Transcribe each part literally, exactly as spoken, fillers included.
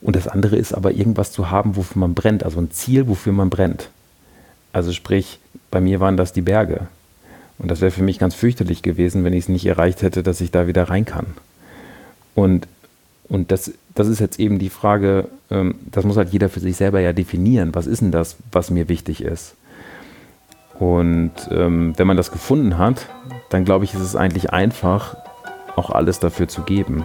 Und das andere ist aber irgendwas zu haben, wofür man brennt, also ein Ziel, wofür man brennt. Also sprich, bei mir waren das die Berge. Und das wäre für mich ganz fürchterlich gewesen, wenn ich es nicht erreicht hätte, dass ich da wieder rein kann. Und, und das, das ist jetzt eben die Frage, ähm, das muss halt jeder für sich selber ja definieren. Was ist denn das, was mir wichtig ist? Und ähm, wenn man das gefunden hat, dann glaube ich, ist es eigentlich einfach, auch alles dafür zu geben.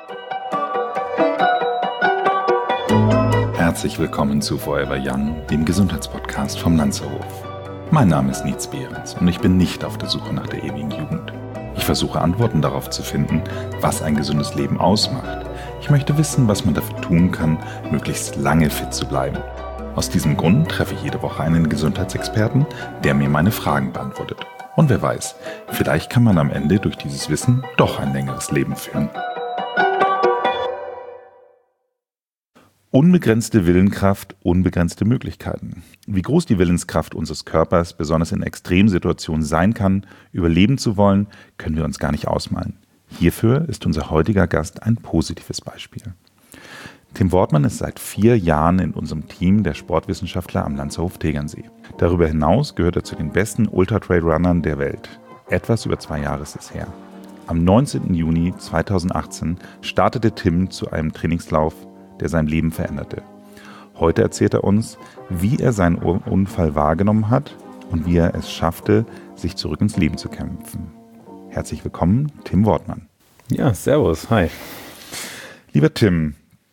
Herzlich willkommen zu Forever Young, dem Gesundheitspodcast vom Lanzerhof. Mein Name ist Nietz Behrens und ich bin nicht auf der Suche nach der ewigen Jugend. Ich versuche Antworten darauf zu finden, was ein gesundes Leben ausmacht. Ich möchte wissen, was man dafür tun kann, möglichst lange fit zu bleiben. Aus diesem Grund treffe ich jede Woche einen Gesundheitsexperten, der mir meine Fragen beantwortet. Und wer weiß, vielleicht kann man am Ende durch dieses Wissen doch ein längeres Leben führen. Unbegrenzte Willenskraft, unbegrenzte Möglichkeiten. Wie groß die Willenskraft unseres Körpers besonders in Extremsituationen sein kann, überleben zu wollen, können wir uns gar nicht ausmalen. Hierfür ist unser heutiger Gast ein positives Beispiel. Tim Wortmann ist seit vier Jahren in unserem Team der Sportwissenschaftler am Lanzerhof Tegernsee. Darüber hinaus gehört er zu den besten Ultra-Trail-Runnern der Welt. Etwas über zwei Jahre ist es her. Am neunzehnten Juni zweitausendachtzehn startete Tim zu einem Trainingslauf, der sein Leben veränderte. Heute erzählt er uns, wie er seinen Unfall wahrgenommen hat und wie er es schaffte, sich zurück ins Leben zu kämpfen. Herzlich willkommen, Tim Wortmann. Ja, servus, hi. Lieber Tim,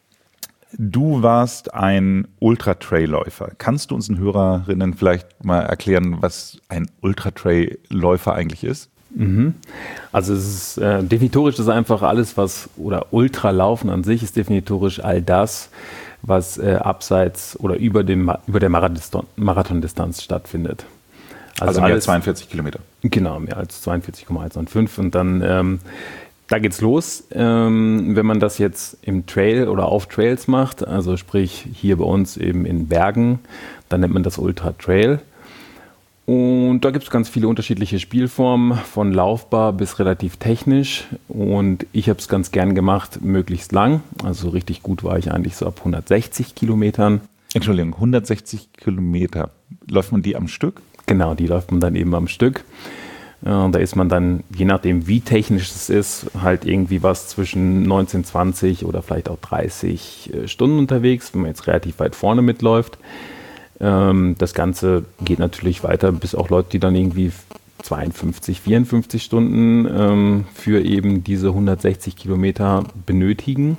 du warst ein Ultra-Trail-Läufer. Kannst du unseren Hörerinnen vielleicht mal erklären, was ein Ultra-Trail-Läufer eigentlich ist? Mhm. Also es ist äh, definitorisch ist einfach alles, was, oder Ultralaufen an sich ist definitorisch all das, was äh, abseits oder über, dem, über der Marathon, Marathondistanz stattfindet. Also, also mehr alles, als zweiundvierzig Kilometer. Genau, mehr als zweiundvierzig Komma eins fünf und dann ähm, da geht's los, ähm, wenn man das jetzt im Trail oder auf Trails macht, also sprich hier bei uns eben in Bergen, dann nennt man das Ultra Trail. Und da gibt es ganz viele unterschiedliche Spielformen, von laufbar bis relativ technisch. Und ich habe es ganz gern gemacht, möglichst lang. Also richtig gut war ich eigentlich so ab hundertsechzig Kilometern. Entschuldigung, hundertsechzig Kilometer. Läuft man die am Stück? Genau, die läuft man dann eben am Stück. Äh, da ist man dann, je nachdem wie technisch es ist, halt irgendwie was zwischen neunzehn, zwanzig oder vielleicht auch dreißig äh, Stunden unterwegs, wenn man jetzt relativ weit vorne mitläuft. Das Ganze geht natürlich weiter, bis auch Leute, die dann irgendwie zweiundfünfzig, vierundfünfzig Stunden ähm, für eben diese hundertsechzig Kilometer benötigen.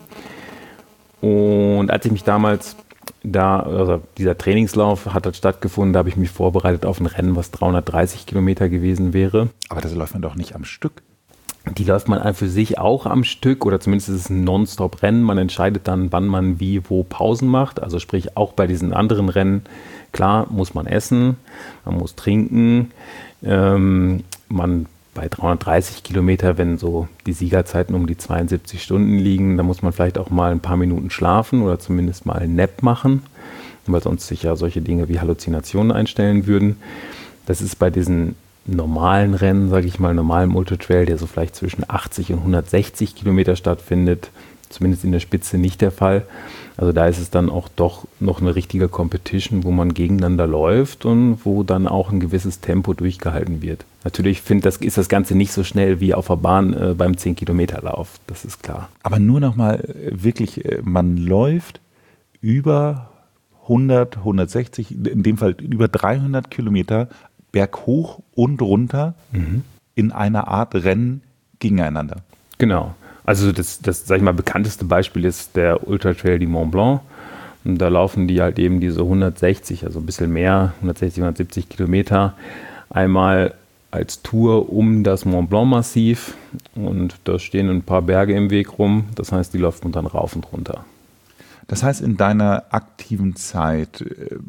Und als ich mich damals da, also dieser Trainingslauf hat dort stattgefunden, da habe ich mich vorbereitet auf ein Rennen, was dreihundertdreißig Kilometer gewesen wäre. Aber das läuft man doch nicht am Stück. Die läuft man an für sich auch am Stück oder zumindest ist es ein Non-Stop-Rennen. Man entscheidet dann, wann man wie wo Pausen macht. Also sprich auch bei diesen anderen Rennen, klar muss man essen, man muss trinken. Ähm, man bei dreihundertdreißig Kilometer, wenn so die Siegerzeiten um die zweiundsiebzig Stunden liegen, dann muss man vielleicht auch mal ein paar Minuten schlafen oder zumindest mal einen Nap machen, weil sonst sich ja solche Dinge wie Halluzinationen einstellen würden. Das ist bei diesen normalen Rennen, sage ich mal, normalem Ultra-Trail, der so vielleicht zwischen achtzig und hundertsechzig Kilometer stattfindet, zumindest in der Spitze nicht der Fall. Also da ist es dann auch doch noch eine richtige Competition, wo man gegeneinander läuft und wo dann auch ein gewisses Tempo durchgehalten wird. Natürlich find, das, ist das Ganze nicht so schnell wie auf der Bahn äh, beim zehn-Kilometer-Lauf, das ist klar. Aber nur nochmal wirklich, man läuft über hundert, hundertsechzig, in dem Fall über dreihundert Kilometer berghoch und runter mhm. in einer Art Rennen gegeneinander. Genau. Also das, das, sag ich mal, bekannteste Beispiel ist der Ultra Trail du Mont Blanc. Und da laufen die halt eben diese hundertsechzig, also ein bisschen mehr, hundertsechzig, hundertsiebzig Kilometer, einmal als Tour um das Mont Blanc Massiv. Und da stehen ein paar Berge im Weg rum. Das heißt, die läuft man dann rauf und runter. Das heißt, in deiner aktiven Zeit,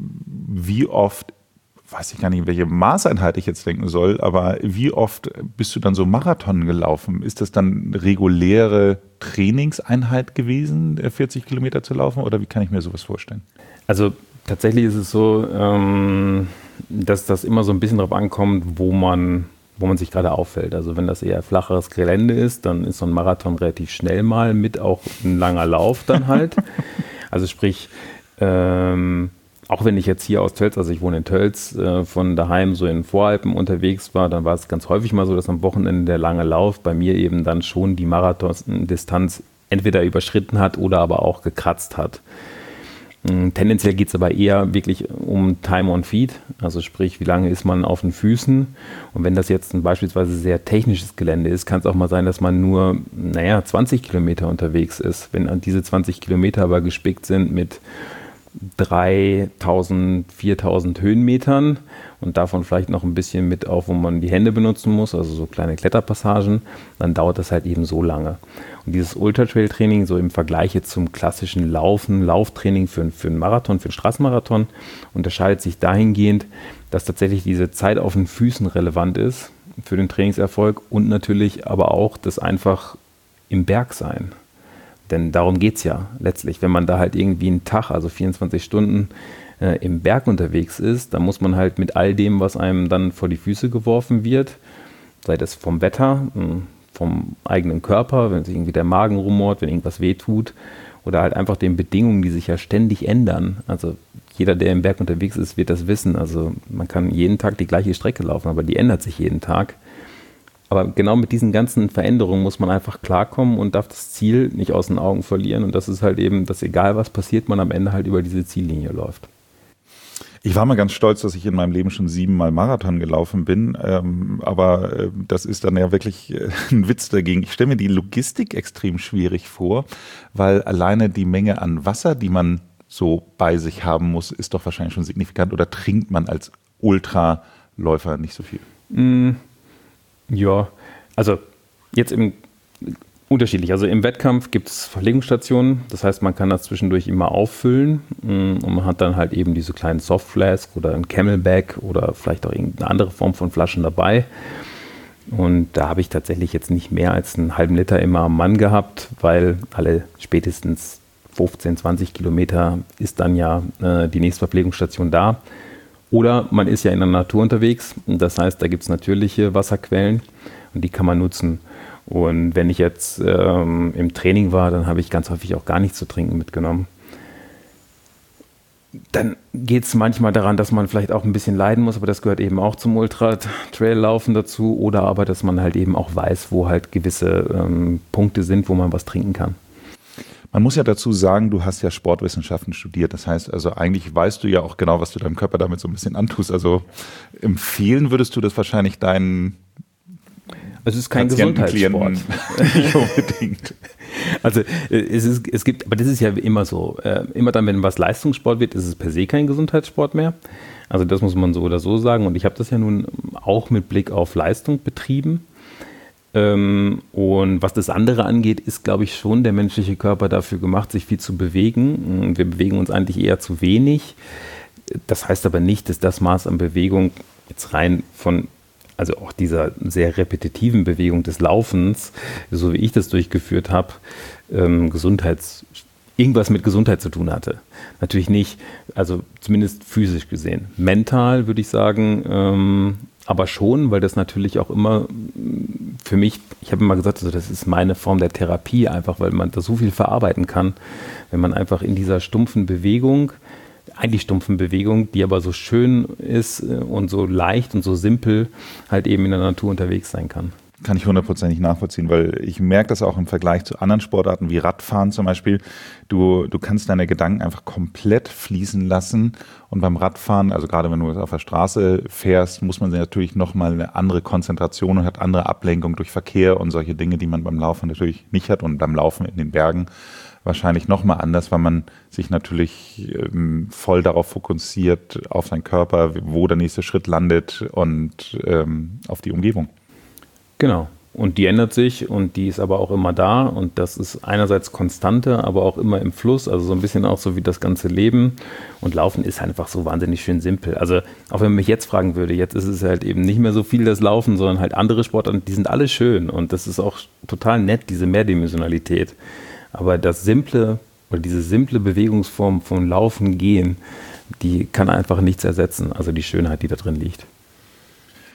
wie oft, weiß ich gar nicht, welche Maßeinheit ich jetzt denken soll, aber wie oft bist du dann so Marathon gelaufen? Ist das dann eine reguläre Trainingseinheit gewesen, vierzig Kilometer zu laufen, oder wie kann ich mir sowas vorstellen? Also tatsächlich ist es so, ähm, dass das immer so ein bisschen darauf ankommt, wo man, wo man sich gerade auffällt. Also wenn das eher flacheres Gelände ist, dann ist so ein Marathon relativ schnell mal mit auch ein langer Lauf dann halt. Also sprich, ähm, auch wenn ich jetzt hier aus Tölz, also ich wohne in Tölz, äh, von daheim so in den Voralpen unterwegs war, dann war es ganz häufig mal so, dass am Wochenende der lange Lauf bei mir eben dann schon die Marathondistanz entweder überschritten hat oder aber auch gekratzt hat. Tendenziell geht es aber eher wirklich um Time on Feet, also sprich, wie lange ist man auf den Füßen. Und wenn das jetzt ein beispielsweise sehr technisches Gelände ist, kann es auch mal sein, dass man nur, naja, zwanzig Kilometer unterwegs ist. Wenn diese zwanzig Kilometer aber gespickt sind mit dreitausend, viertausend Höhenmetern und davon vielleicht noch ein bisschen mit auf, wo man die Hände benutzen muss, also so kleine Kletterpassagen, dann dauert das halt eben so lange. Und dieses Ultra-Trail-Training, so im Vergleich jetzt zum klassischen Laufen, Lauftraining für, für einen Marathon, für einen Straßenmarathon, unterscheidet sich dahingehend, dass tatsächlich diese Zeit auf den Füßen relevant ist für den Trainingserfolg und natürlich aber auch das einfach im Berg sein. Denn darum geht es ja letztlich. Wenn man da halt irgendwie einen Tag, also vierundzwanzig Stunden äh, im Berg unterwegs ist, dann muss man halt mit all dem, was einem dann vor die Füße geworfen wird, sei das vom Wetter, vom eigenen Körper, wenn sich irgendwie der Magen rumort, wenn irgendwas wehtut oder halt einfach den Bedingungen, die sich ja ständig ändern. Also jeder, der im Berg unterwegs ist, wird das wissen. Also man kann jeden Tag die gleiche Strecke laufen, aber die ändert sich jeden Tag. Aber genau mit diesen ganzen Veränderungen muss man einfach klarkommen und darf das Ziel nicht aus den Augen verlieren. Und das ist halt eben, dass egal was passiert, man am Ende halt über diese Ziellinie läuft. Ich war mal ganz stolz, dass ich in meinem Leben schon siebenmal Marathon gelaufen bin. Ähm, aber äh, das ist dann ja wirklich äh, ein Witz dagegen. Ich stelle mir die Logistik extrem schwierig vor, weil alleine die Menge an Wasser, die man so bei sich haben muss, ist doch wahrscheinlich schon signifikant. Oder trinkt man als Ultraläufer nicht so viel? Mm. Ja, also jetzt im unterschiedlich. Also im Wettkampf gibt es Verpflegungsstationen, das heißt, man kann das zwischendurch immer auffüllen und man hat dann halt eben diese kleinen Softflask oder ein Camelback oder vielleicht auch irgendeine andere Form von Flaschen dabei. Und da habe ich tatsächlich jetzt nicht mehr als einen halben Liter immer am Mann gehabt, weil alle spätestens fünfzehn, zwanzig Kilometer ist dann ja äh, die nächste Verpflegungsstation da. Oder man ist ja in der Natur unterwegs, das heißt, da gibt es natürliche Wasserquellen und die kann man nutzen. Und wenn ich jetzt ähm, im Training war, dann habe ich ganz häufig auch gar nichts zu trinken mitgenommen. Dann geht es manchmal daran, dass man vielleicht auch ein bisschen leiden muss, aber das gehört eben auch zum Ultra-Trail-Laufen dazu. Oder aber, dass man halt eben auch weiß, wo halt gewisse ähm, Punkte sind, wo man was trinken kann. Man muss ja dazu sagen, du hast ja Sportwissenschaften studiert. Das heißt, also eigentlich weißt du ja auch genau, was du deinem Körper damit so ein bisschen antust. Also empfehlen würdest du das wahrscheinlich deinen Es ist kein Gesundheitssport. Nicht unbedingt. Also es, ist, es gibt, aber das ist ja immer so. Äh, immer dann, wenn was Leistungssport wird, ist es per se kein Gesundheitssport mehr. Also das muss man so oder so sagen. Und ich habe das ja nun auch mit Blick auf Leistung betrieben. Und was das andere angeht, ist, glaube ich, schon der menschliche Körper dafür gemacht, sich viel zu bewegen. Wir bewegen uns eigentlich eher zu wenig. Das heißt aber nicht, dass das Maß an Bewegung jetzt rein von, also auch dieser sehr repetitiven Bewegung des Laufens, so wie ich das durchgeführt habe, ähm, Gesundheits, irgendwas mit Gesundheit zu tun hatte. Natürlich nicht, also zumindest physisch gesehen. Mental würde ich sagen, ähm, aber schon, weil das natürlich auch immer für mich, ich habe immer gesagt, also das ist meine Form der Therapie einfach, weil man da so viel verarbeiten kann, wenn man einfach in dieser stumpfen Bewegung, eigentlich stumpfen Bewegung, die aber so schön ist und so leicht und so simpel halt eben in der Natur unterwegs sein kann. Kann ich hundertprozentig nachvollziehen, weil ich merke das auch im Vergleich zu anderen Sportarten wie Radfahren zum Beispiel. Du, du kannst deine Gedanken einfach komplett fließen lassen und beim Radfahren, also gerade wenn du auf der Straße fährst, muss man natürlich nochmal eine andere Konzentration und hat andere Ablenkung durch Verkehr und solche Dinge, die man beim Laufen natürlich nicht hat und beim Laufen in den Bergen wahrscheinlich nochmal anders, weil man sich natürlich ähm, voll darauf fokussiert, auf seinen Körper, wo der nächste Schritt landet und ähm, auf die Umgebung. Genau. Und die ändert sich und die ist aber auch immer da und das ist einerseits konstante, aber auch immer im Fluss, also so ein bisschen auch so wie das ganze Leben. Und Laufen ist einfach so wahnsinnig schön simpel. Also auch wenn man mich jetzt fragen würde, jetzt ist es halt eben nicht mehr so viel das Laufen, sondern halt andere Sportarten, die sind alle schön und das ist auch total nett, diese Mehrdimensionalität. Aber das simple oder diese simple Bewegungsform von Laufen, Gehen, die kann einfach nichts ersetzen, also die Schönheit, die da drin liegt.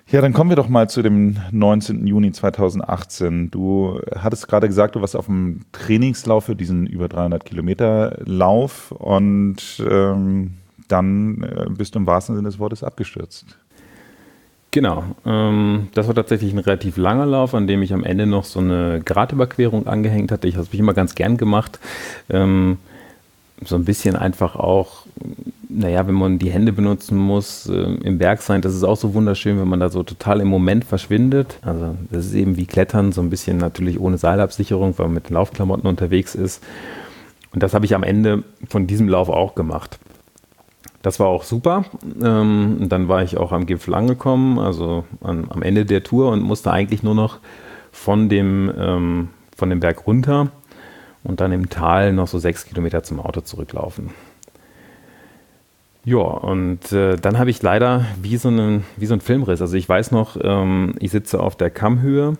Ja, dann kommen wir doch mal zu dem neunzehnten Juni zweitausendachtzehn. Du hattest gerade gesagt, du warst auf dem Trainingslauf für diesen über dreihundert Kilometer Lauf und ähm, dann äh, bist du im wahrsten Sinne des Wortes abgestürzt. Genau, ähm, das war tatsächlich ein relativ langer Lauf, an dem ich am Ende noch so eine Gratüberquerung angehängt hatte. Ich habe es immer ganz gern gemacht. Ähm, so ein bisschen einfach auch, naja, wenn man die Hände benutzen muss, äh, im Berg sein, das ist auch so wunderschön, wenn man da so total im Moment verschwindet. Also das ist eben wie Klettern, so ein bisschen natürlich ohne Seilabsicherung, weil man mit den Laufklamotten unterwegs ist. Und das habe ich am Ende von diesem Lauf auch gemacht. Das war auch super. Ähm, dann war ich auch am Gipfel angekommen, also an, am Ende der Tour und musste eigentlich nur noch von dem, ähm, von dem Berg runter und dann im Tal noch so sechs Kilometer zum Auto zurücklaufen. Ja, und äh, dann habe ich leider wie so, eine, wie so ein Filmriss. Also ich weiß noch, ähm, ich sitze auf der Kammhöhe,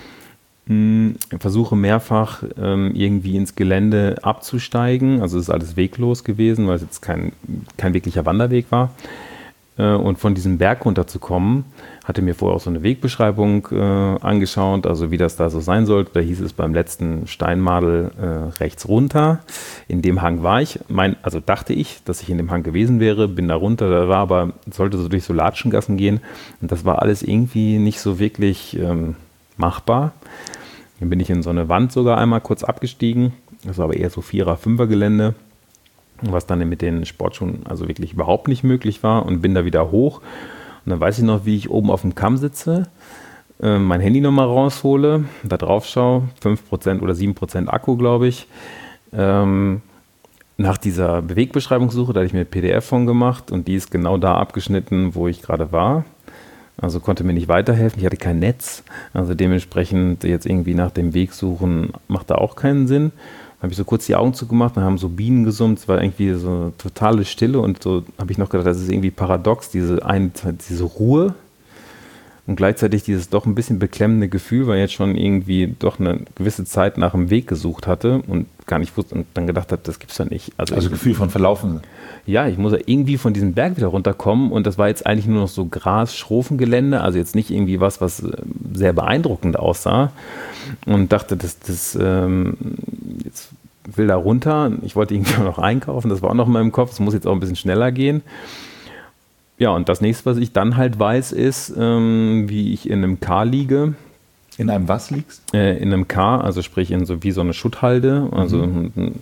mh, versuche mehrfach ähm, irgendwie ins Gelände abzusteigen. Also es ist alles weglos gewesen, weil es jetzt kein, kein wirklicher Wanderweg war. Äh, und von diesem Berg runterzukommen, hatte mir vorher auch so eine Wegbeschreibung äh, angeschaut, also wie das da so sein sollte. Da hieß es beim letzten Steinmadel äh, rechts runter. In dem Hang war ich, mein, also dachte ich, dass ich in dem Hang gewesen wäre, bin da runter, da war aber, sollte so durch so Latschengassen gehen und das war alles irgendwie nicht so wirklich ähm, machbar. Dann bin ich in so eine Wand sogar einmal kurz abgestiegen, das war aber eher so Vierer-, Fünfer-Gelände, was dann mit den Sportschuhen also wirklich überhaupt nicht möglich war und bin da wieder hoch. Und dann weiß ich noch, wie ich oben auf dem Kamm sitze, äh, mein Handy nochmal raushole, da drauf schaue, fünf Prozent oder sieben Prozent Akku, glaube ich. Ähm, nach dieser Bewegbeschreibungssuche, da hatte ich mir ein P D F von gemacht und die ist genau da abgeschnitten, wo ich gerade war. Also konnte mir nicht weiterhelfen, ich hatte kein Netz, also dementsprechend jetzt irgendwie nach dem Weg suchen, macht da auch keinen Sinn. Dann habe ich so kurz die Augen zugemacht, dann haben so Bienen gesummt, es war irgendwie so eine totale Stille und so habe ich noch gedacht, das ist irgendwie paradox, diese, ein, diese Ruhe und gleichzeitig dieses doch ein bisschen beklemmende Gefühl, weil ich jetzt schon irgendwie doch eine gewisse Zeit nach dem Weg gesucht hatte und gar nicht wusste und dann gedacht habe, das gibt's ja nicht. Also, also Gefühl von Verlaufen. Ja, ich muss ja irgendwie von diesem Berg wieder runterkommen und das war jetzt eigentlich nur noch so Gras-Schrofengelände, also jetzt nicht irgendwie was, was sehr beeindruckend aussah und dachte, das, das ähm, jetzt will da runter, ich wollte irgendwie noch einkaufen, das war auch noch in meinem Kopf, es muss jetzt auch ein bisschen schneller gehen. Ja, und das nächste, was ich dann halt weiß, ist, ähm, wie ich in einem K liege. In einem was liegst? Äh, in einem K, also sprich in so wie so eine Schutthalde, also mhm.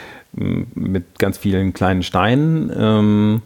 mit ganz vielen kleinen Steinen. Ähm,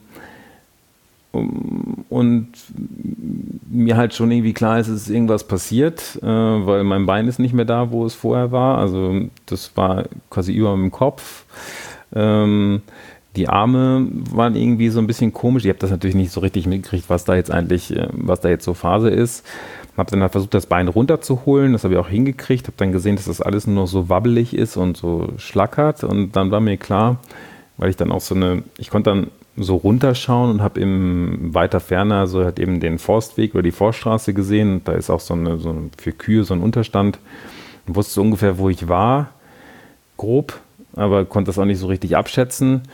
und mir halt schon irgendwie klar ist, es ist irgendwas passiert, äh, weil mein Bein ist nicht mehr da, wo es vorher war. Also das war quasi über meinem Kopf. Ähm, die Arme waren irgendwie so ein bisschen komisch. Ich habe das natürlich nicht so richtig mitgekriegt, was da jetzt eigentlich, was da jetzt so Phase ist. Habe dann halt versucht, das Bein runterzuholen. Das habe ich auch hingekriegt. Habe dann gesehen, dass das alles nur noch so wabbelig ist und so schlackert. Und dann war mir klar, weil ich dann auch so eine, ich konnte dann so runterschauen und habe im weiter ferner so halt eben den Forstweg oder die Forststraße gesehen. Und da ist auch so eine, so eine für Kühe so ein Unterstand. Und wusste so ungefähr, wo ich war, grob, aber konnte das auch nicht so richtig abschätzen.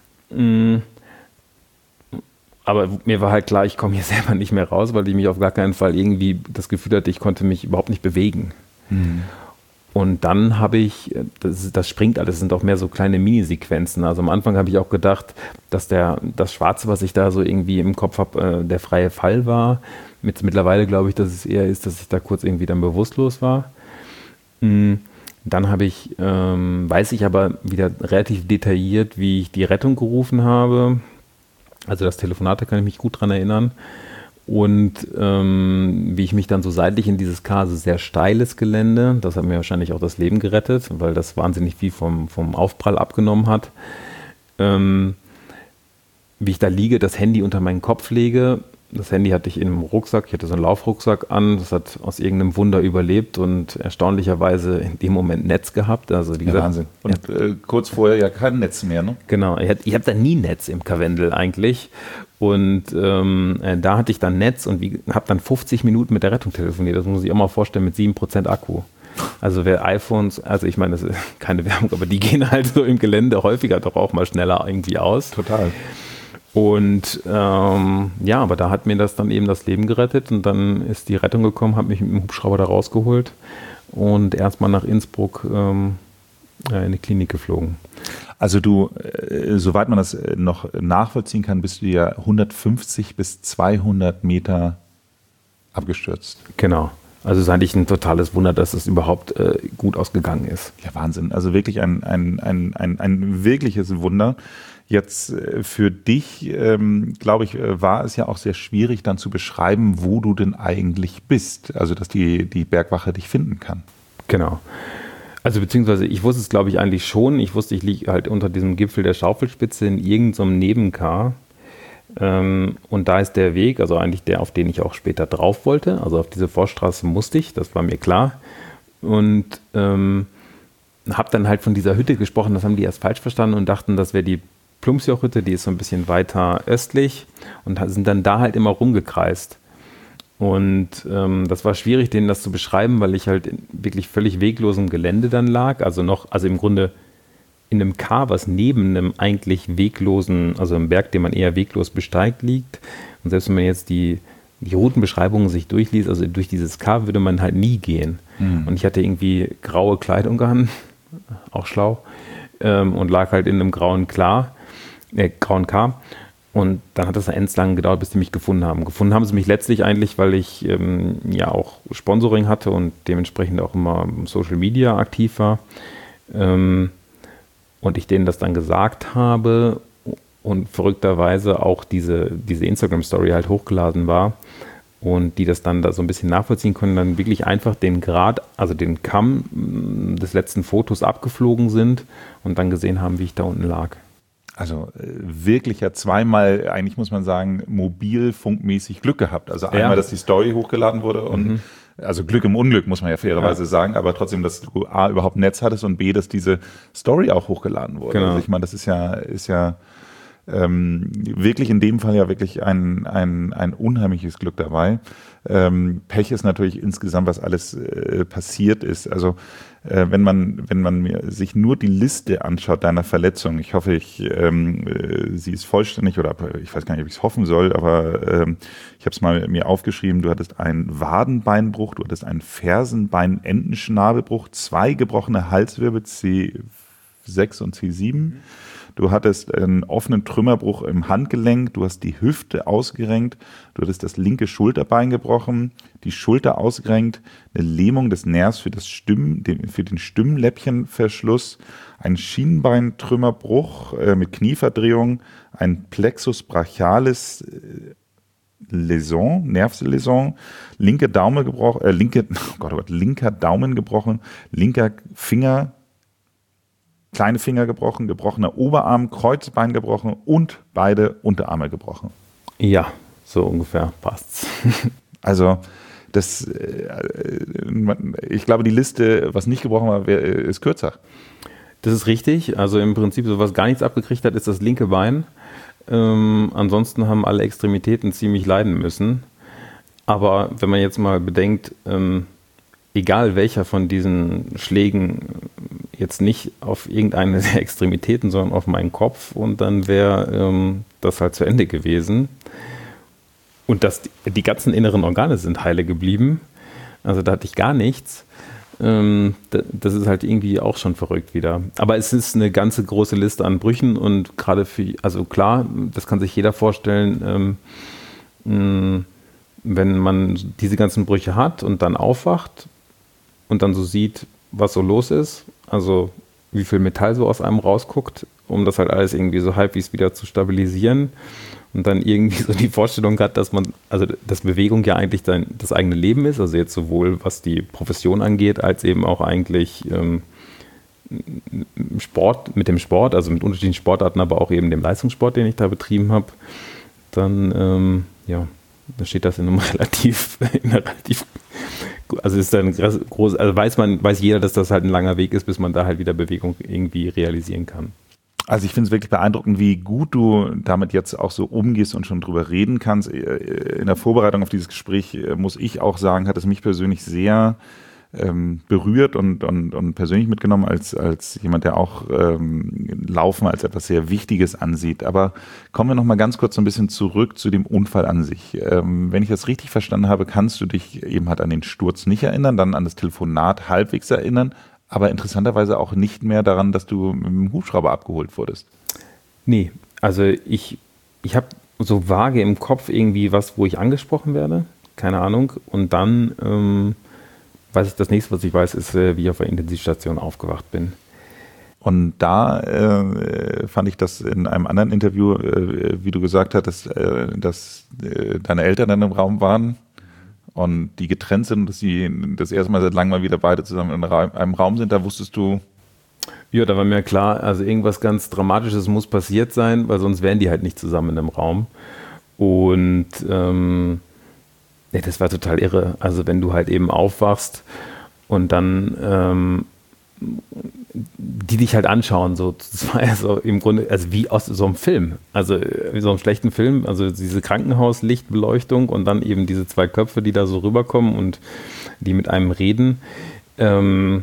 Aber mir war halt klar, ich komme hier selber nicht mehr raus, weil ich mich auf gar keinen Fall irgendwie das Gefühl hatte, ich konnte mich überhaupt nicht bewegen. Mhm. Und dann habe ich, das, das springt alles, das sind auch mehr so kleine Minisequenzen. Also am Anfang habe ich auch gedacht, dass der, das Schwarze, was ich da so irgendwie im Kopf habe, der freie Fall war. Mit, mittlerweile glaube ich, dass es eher ist, dass ich da kurz irgendwie dann bewusstlos war. Mhm. Dann habe ich, ähm, weiß ich aber wieder relativ detailliert, wie ich die Rettung gerufen habe. Also das Telefonat, da kann ich mich gut dran erinnern. Und ähm, wie ich mich dann so seitlich in dieses K, also sehr steiles Gelände, das hat mir wahrscheinlich auch das Leben gerettet, weil das wahnsinnig viel vom, vom Aufprall abgenommen hat. Ähm, wie ich da liege, das Handy unter meinen Kopf lege. Das Handy hatte ich in einem Rucksack, ich hatte so einen Laufrucksack an, das hat aus irgendeinem Wunder überlebt und erstaunlicherweise in dem Moment Netz gehabt. Also wie ja, gesagt, Wahnsinn. Und ja, äh, kurz vorher ja kein Netz mehr, ne? Genau, ich, ich habe da nie Netz im Karwendel eigentlich und ähm, äh, da hatte ich dann Netz und habe dann fünfzig Minuten mit der Rettung telefoniert, das muss ich auch mal vorstellen, mit sieben Prozent Akku. Also wer iPhones, also ich meine, das ist keine Werbung, aber die gehen halt so im Gelände häufiger doch auch mal schneller irgendwie aus. Total. Und ähm, ja, aber da hat mir das dann eben das Leben gerettet und dann ist die Rettung gekommen, hat mich mit dem Hubschrauber da rausgeholt und erstmal nach Innsbruck ähm, in die Klinik geflogen. Also du, äh, soweit man das noch nachvollziehen kann, bist du ja hundertfünfzig bis zweihundert Meter abgestürzt. Genau. Also es ist eigentlich ein totales Wunder, dass es überhaupt äh, gut ausgegangen ist. Ja, Wahnsinn. Also wirklich ein, ein, ein, ein, ein wirkliches Wunder. Jetzt äh, für dich, ähm, glaube ich, äh, war es ja auch sehr schwierig, dann zu beschreiben, wo du denn eigentlich bist. Also dass die, die Bergwache dich finden kann. Genau. Also beziehungsweise ich wusste es, glaube ich, eigentlich schon. Ich wusste, ich liege halt unter diesem Gipfel der Schaufelspitze in irgendeinem Nebenkar. Ähm, und da ist der Weg, also eigentlich der, auf den ich auch später drauf wollte. Also auf diese Forststraße musste ich, das war mir klar. Und ähm, habe dann halt von dieser Hütte gesprochen, das haben die erst falsch verstanden und dachten, das wäre die Plumpsjoch-Hütte, die ist so ein bisschen weiter östlich und sind dann da halt immer rumgekreist. Und ähm, das war schwierig, denen das zu beschreiben, weil ich halt in wirklich völlig weglosem Gelände dann lag. Also noch, also im Grunde in einem Kar, was neben einem eigentlich weglosen, also einem Berg, den man eher weglos besteigt, liegt. Und selbst wenn man jetzt die, die Routenbeschreibungen sich durchliest, also durch dieses Kar würde man halt nie gehen. Mhm. Und ich hatte irgendwie graue Kleidung an, auch schlau, ähm, und lag halt in einem grauen Klar, äh, grauen Kar. Und dann hat das endlang gedauert, bis die mich gefunden haben. Gefunden haben sie mich letztlich eigentlich, weil ich ähm, ja auch Sponsoring hatte und dementsprechend auch immer im Social Media aktiv war. Ähm, und ich denen das dann gesagt habe und verrückterweise auch diese, diese Instagram-Story halt hochgeladen war und die das dann da so ein bisschen nachvollziehen können, dann wirklich einfach den Grad, also den Kamm des letzten Fotos abgeflogen sind und dann gesehen haben, wie ich da unten lag. Also äh, wirklich ja zweimal, eigentlich muss man sagen, mobilfunkmäßig Glück gehabt. Also einmal, ja. dass die Story hochgeladen wurde und mhm. also Glück im Unglück, muss man ja fairerweise ja. sagen, aber trotzdem, dass du A, überhaupt Netz hattest und B, dass diese Story auch hochgeladen wurde. Genau. Also ich meine, das ist ja, ist ja ähm, wirklich in dem Fall ja wirklich ein, ein, ein unheimliches Glück dabei. Ähm, Pech ist natürlich insgesamt, was alles äh, passiert ist. Also äh, wenn man, wenn man mir, sich nur die Liste anschaut deiner Verletzung, ich hoffe, ich, ähm, äh, sie ist vollständig oder ich weiß gar nicht, ob ich es hoffen soll, aber ähm, ich habe es mal mir aufgeschrieben, du hattest einen Wadenbeinbruch, du hattest einen Fersenbein-Endenschnabelbruch, zwei gebrochene Halswirbel C sechs und C sieben. Du hattest einen offenen Trümmerbruch im Handgelenk, du hast die Hüfte ausgerenkt, du hattest das linke Schulterbein gebrochen, die Schulter ausgerenkt, eine Lähmung des Nervs für, das Stimm, für den Stimmläppchenverschluss, ein Schienbeintrümmerbruch äh, mit Knieverdrehung, ein Plexus brachialis äh, Läsion, Nervläsion, linke Daumen gebrochen, äh, linke, oh Gott, oh Gott, linker Daumen gebrochen, linker Finger, kleine Finger gebrochen, gebrochener Oberarm, Kreuzbein gebrochen und beide Unterarme gebrochen. Ja, so ungefähr passt's. Also das, ich glaube, die Liste, was nicht gebrochen war, ist kürzer. Das ist richtig. Also im Prinzip, so was gar nichts abgekriegt hat, ist das linke Bein. Ähm, ansonsten haben alle Extremitäten ziemlich leiden müssen. Aber wenn man jetzt mal bedenkt, ähm, egal welcher von diesen Schlägen jetzt nicht auf irgendeine der Extremitäten, sondern auf meinen Kopf und dann wäre ähm, das halt zu Ende gewesen. Und das, die ganzen inneren Organe sind heile geblieben. Also da hatte ich gar nichts. Ähm, das ist halt irgendwie auch schon verrückt wieder. Aber es ist eine ganze große Liste an Brüchen und gerade für, also klar, das kann sich jeder vorstellen, ähm, mh, wenn man diese ganzen Brüche hat und dann aufwacht und dann so sieht, was so los ist, also wie viel Metall so aus einem rausguckt, um das halt alles irgendwie so halbwegs wieder zu stabilisieren und dann irgendwie so die Vorstellung hat, dass man, also dass Bewegung ja eigentlich dann das eigene Leben ist, also jetzt sowohl was die Profession angeht, als eben auch eigentlich ähm, Sport, mit dem Sport, also mit unterschiedlichen Sportarten, aber auch eben dem Leistungssport, den ich da betrieben habe, dann, ähm, ja, da steht das in einem relativ, in einer relativ, also ist dann groß, also weiß man, weiß jeder, dass das halt ein langer Weg ist, bis man da halt wieder Bewegung irgendwie realisieren kann. Also ich finde es wirklich beeindruckend, wie gut du damit jetzt auch so umgehst und schon drüber reden kannst. In der Vorbereitung auf dieses Gespräch muss ich auch sagen, hat es mich persönlich sehr ähm, berührt und, und, und persönlich mitgenommen als, als jemand, der auch ähm, Laufen als etwas sehr Wichtiges ansieht. Aber kommen wir noch mal ganz kurz so ein bisschen zurück zu dem Unfall an sich. Ähm, wenn ich das richtig verstanden habe, kannst du dich eben halt an den Sturz nicht erinnern, dann an das Telefonat halbwegs erinnern, aber interessanterweise auch nicht mehr daran, dass du mit dem Hubschrauber abgeholt wurdest. Nee, also ich, ich habe so vage im Kopf irgendwie was, wo ich angesprochen werde, keine Ahnung. Und dann ähm, weiß ich, das nächste, was ich weiß, ist, äh, wie ich auf der Intensivstation aufgewacht bin. Und da äh, fand ich das in einem anderen Interview, äh, wie du gesagt hattest, äh, dass äh, deine Eltern dann im Raum waren und die getrennt sind, dass sie das erste Mal seit langem mal wieder beide zusammen in einem Raum sind. Da wusstest du... Ja, da war mir klar, also irgendwas ganz Dramatisches muss passiert sein, weil sonst wären die halt nicht zusammen in einem Raum. Und ähm, ja, das war total irre. Also wenn du halt eben aufwachst und dann ähm, die dich halt anschauen, so, das war ja so im Grunde, also wie aus so einem Film, also wie so einem schlechten Film, also diese Krankenhauslichtbeleuchtung und dann eben diese zwei Köpfe, die da so rüberkommen und die mit einem reden. Ähm,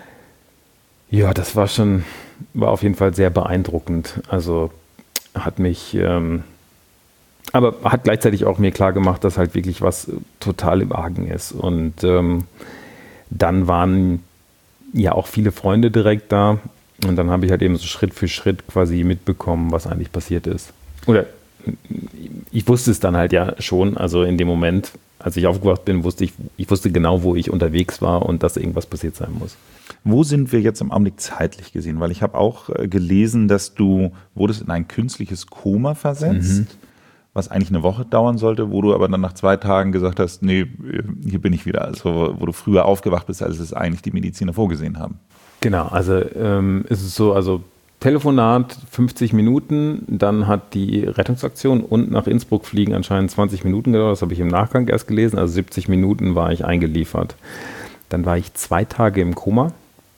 ja, das war schon, war auf jeden Fall sehr beeindruckend. Also hat mich, ähm, aber hat gleichzeitig auch mir klar gemacht, dass halt wirklich was total im Argen ist. Und ähm, dann waren ja auch viele Freunde direkt da. Und dann habe ich halt eben so Schritt für Schritt quasi mitbekommen, was eigentlich passiert ist. Oder ich wusste es dann halt ja schon, also in dem Moment, als ich aufgewacht bin, wusste ich, ich wusste genau, wo ich unterwegs war und dass irgendwas passiert sein muss. Wo sind wir jetzt im Augenblick zeitlich gesehen? Weil ich habe auch äh, gelesen, dass du wurdest in ein künstliches Koma versetzt, mhm. was eigentlich eine Woche dauern sollte, wo du aber dann nach zwei Tagen gesagt hast, nee, hier bin ich wieder. Also wo du früher aufgewacht bist, als es eigentlich die Mediziner vorgesehen haben. Genau, also ähm, ist es so, also Telefonat fünfzig Minuten, dann hat die Rettungsaktion und nach Innsbruck fliegen anscheinend zwanzig Minuten gedauert, das habe ich im Nachgang erst gelesen, also siebzig Minuten war ich eingeliefert. Dann war ich zwei Tage im Koma.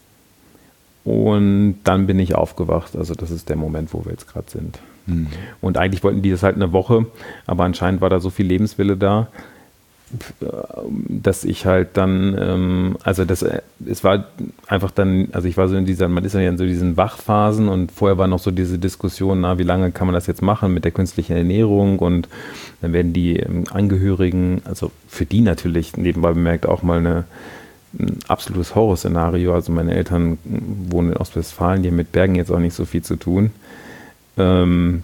Und dann bin ich aufgewacht. Also das ist der Moment, wo wir jetzt gerade sind. Mhm. Und eigentlich wollten die das halt eine Woche, aber anscheinend war da so viel Lebenswille da, dass ich halt dann, ähm, also das, es war einfach dann, also ich war so in dieser, man ist ja in so diesen Wachphasen und vorher war noch so diese Diskussion, na, wie lange kann man das jetzt machen mit der künstlichen Ernährung und dann werden die ähm, Angehörigen, also für die natürlich nebenbei bemerkt auch mal eine ein absolutes Horrorszenario. Also meine Eltern wohnen in Ostwestfalen, die haben mit Bergen jetzt auch nicht so viel zu tun. Ähm,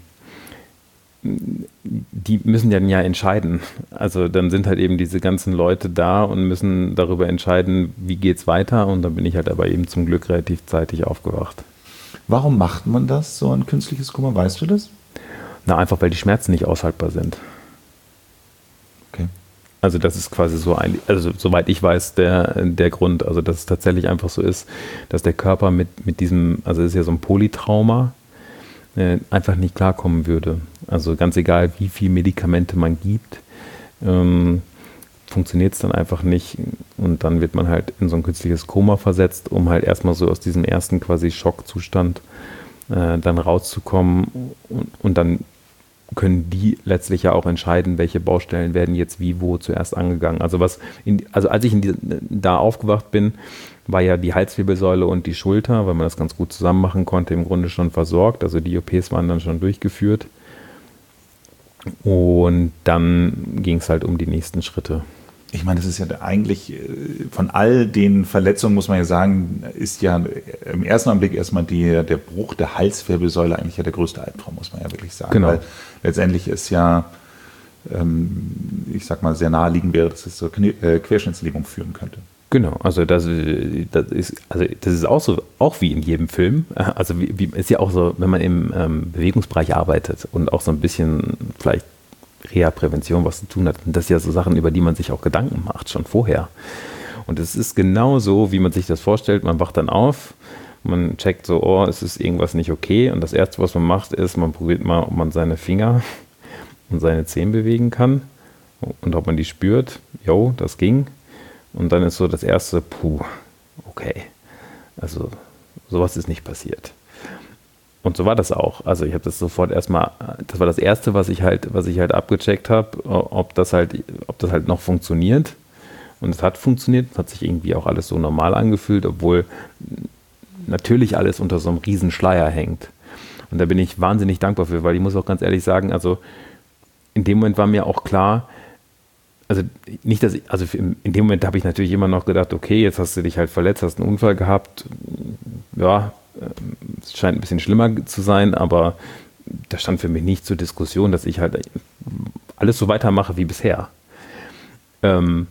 die müssen ja, ja entscheiden. Also dann sind halt eben diese ganzen Leute da und müssen darüber entscheiden, wie geht's weiter. Und dann bin ich halt aber eben zum Glück relativ zeitig aufgewacht. Warum macht man das, so ein künstliches Koma? Weißt du das? Na, einfach weil die Schmerzen nicht aushaltbar sind. Okay. Also das ist quasi so ein, also soweit ich weiß, der, der Grund, also dass es tatsächlich einfach so ist, dass der Körper mit, mit diesem, also es ist ja so ein Polytrauma, äh, einfach nicht klarkommen würde. Also ganz egal, wie viel Medikamente man gibt, ähm, funktioniert es dann einfach nicht und dann wird man halt in so ein künstliches Koma versetzt, um halt erstmal so aus diesem ersten quasi Schockzustand äh, dann rauszukommen und, und dann können die letztlich ja auch entscheiden, welche Baustellen werden jetzt wie, wo zuerst angegangen. Also was, in, also als ich in die, da aufgewacht bin, war ja die Halswirbelsäule und die Schulter, weil man das ganz gut zusammen machen konnte, im Grunde schon versorgt. Also die O Ps waren dann schon durchgeführt. Und dann ging es halt um die nächsten Schritte. Ich meine, das ist ja eigentlich von all den Verletzungen, muss man ja sagen, ist ja im ersten Augenblick erstmal die, der Bruch der Halswirbelsäule eigentlich ja der größte Albtraum, muss man ja wirklich sagen. Genau. Weil letztendlich ist ja, ähm, ich sag mal, sehr naheliegend wäre, dass es zur Querschnittslähmung führen könnte. Genau, also das, das ist, also das ist auch so, auch wie in jedem Film. Also wie, wie ist ja auch so, wenn man im ähm, Bewegungsbereich arbeitet und auch so ein bisschen vielleicht Reha-Prävention was zu tun hat. Und das sind ja so Sachen, über die man sich auch Gedanken macht, schon vorher. Und es ist genau so, wie man sich das vorstellt. Man wacht dann auf, man checkt so, oh, es ist irgendwas nicht okay. Und das Erste, was man macht, ist, man probiert mal, ob man seine Finger und seine Zehen bewegen kann und ob man die spürt. Jo, das ging. Und dann ist so das Erste, puh, okay. Also sowas ist nicht passiert. Und so war das auch. Also ich habe das sofort erstmal, das war das Erste, was ich halt, was ich halt abgecheckt habe, ob das halt, ob das halt noch funktioniert. Und es hat funktioniert, es hat sich irgendwie auch alles so normal angefühlt, obwohl natürlich alles unter so einem riesen Schleier hängt. Und da bin ich wahnsinnig dankbar für, weil ich muss auch ganz ehrlich sagen, also in dem Moment war mir auch klar, also nicht, dass ich, also in dem Moment habe ich natürlich immer noch gedacht, okay, jetzt hast du dich halt verletzt, hast einen Unfall gehabt, ja, es scheint ein bisschen schlimmer zu sein, aber das stand für mich nicht zur Diskussion, dass ich halt alles so weitermache wie bisher. Ähm,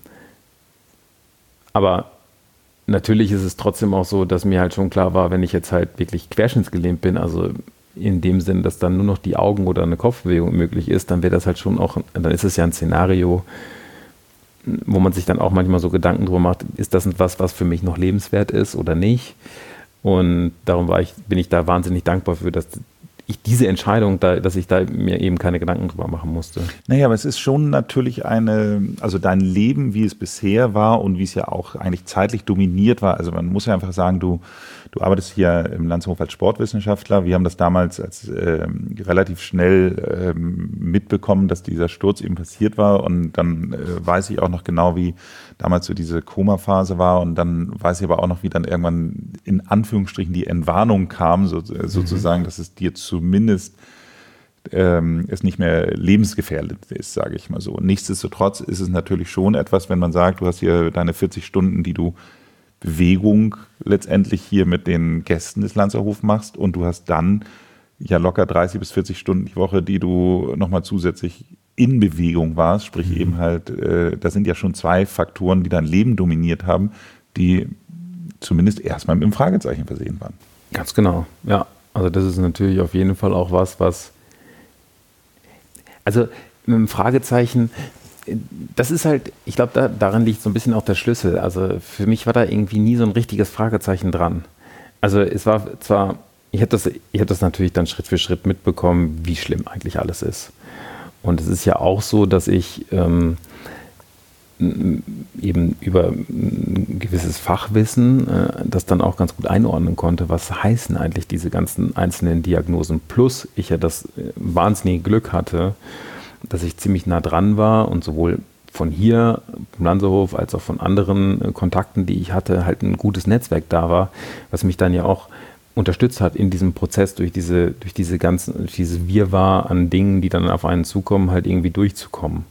aber natürlich ist es trotzdem auch so, dass mir halt schon klar war, wenn ich jetzt halt wirklich querschnittsgelähmt bin, also in dem Sinn, dass dann nur noch die Augen oder eine Kopfbewegung möglich ist, dann wäre das halt schon auch, dann ist es ja ein Szenario, wo man sich dann auch manchmal so Gedanken drüber macht, ist das etwas, was für mich noch lebenswert ist oder nicht? Und darum war ich, bin ich da wahnsinnig dankbar für, dass ich diese Entscheidung, da, dass ich da mir eben keine Gedanken drüber machen musste. Naja, aber es ist schon natürlich eine, also dein Leben, wie es bisher war und wie es ja auch eigentlich zeitlich dominiert war. Also man muss ja einfach sagen, du, du arbeitest hier im Landshof als Sportwissenschaftler. Wir haben das damals als ähm, relativ schnell ähm, mitbekommen, dass dieser Sturz eben passiert war. Und dann äh, weiß ich auch noch genau, wie damals so diese Koma-Phase war. Und dann weiß ich aber auch noch, wie dann irgendwann in Anführungsstrichen die Entwarnung kam, so, sozusagen, mhm. dass es dir zumindest ähm, es nicht mehr lebensgefährdet ist, sage ich mal so. Nichtsdestotrotz ist es natürlich schon etwas, wenn man sagt, du hast hier deine vierzig Stunden, die du Bewegung letztendlich hier mit den Gästen des Lanzerhof machst und du hast dann ja locker dreißig bis vierzig Stunden die Woche, die du nochmal zusätzlich in Bewegung warst, sprich mhm. eben halt, äh, das sind ja schon zwei Faktoren, die dein Leben dominiert haben, die zumindest erstmal mit einem Fragezeichen versehen waren. Ganz genau, ja. Also das ist natürlich auf jeden Fall auch was, was, also mit einem Fragezeichen, das ist halt, ich glaube, da, daran liegt so ein bisschen auch der Schlüssel. Also für mich war da irgendwie nie so ein richtiges Fragezeichen dran. Also es war zwar, ich habe das, ich habe das natürlich dann Schritt für Schritt mitbekommen, wie schlimm eigentlich alles ist. Und es ist ja auch so, dass ich ähm, eben über ein gewisses Fachwissen äh, das dann auch ganz gut einordnen konnte, was heißen eigentlich diese ganzen einzelnen Diagnosen. Plus ich ja das äh, wahnsinnige Glück hatte, dass ich ziemlich nah dran war und sowohl von hier vom Lanzerhof als auch von anderen äh, Kontakten, die ich hatte, halt ein gutes Netzwerk da war, was mich dann ja auch unterstützt hat in diesem Prozess, durch diese, durch diese ganzen, durch diese Wirrwarr an Dingen, die dann auf einen zukommen, halt irgendwie durchzukommen.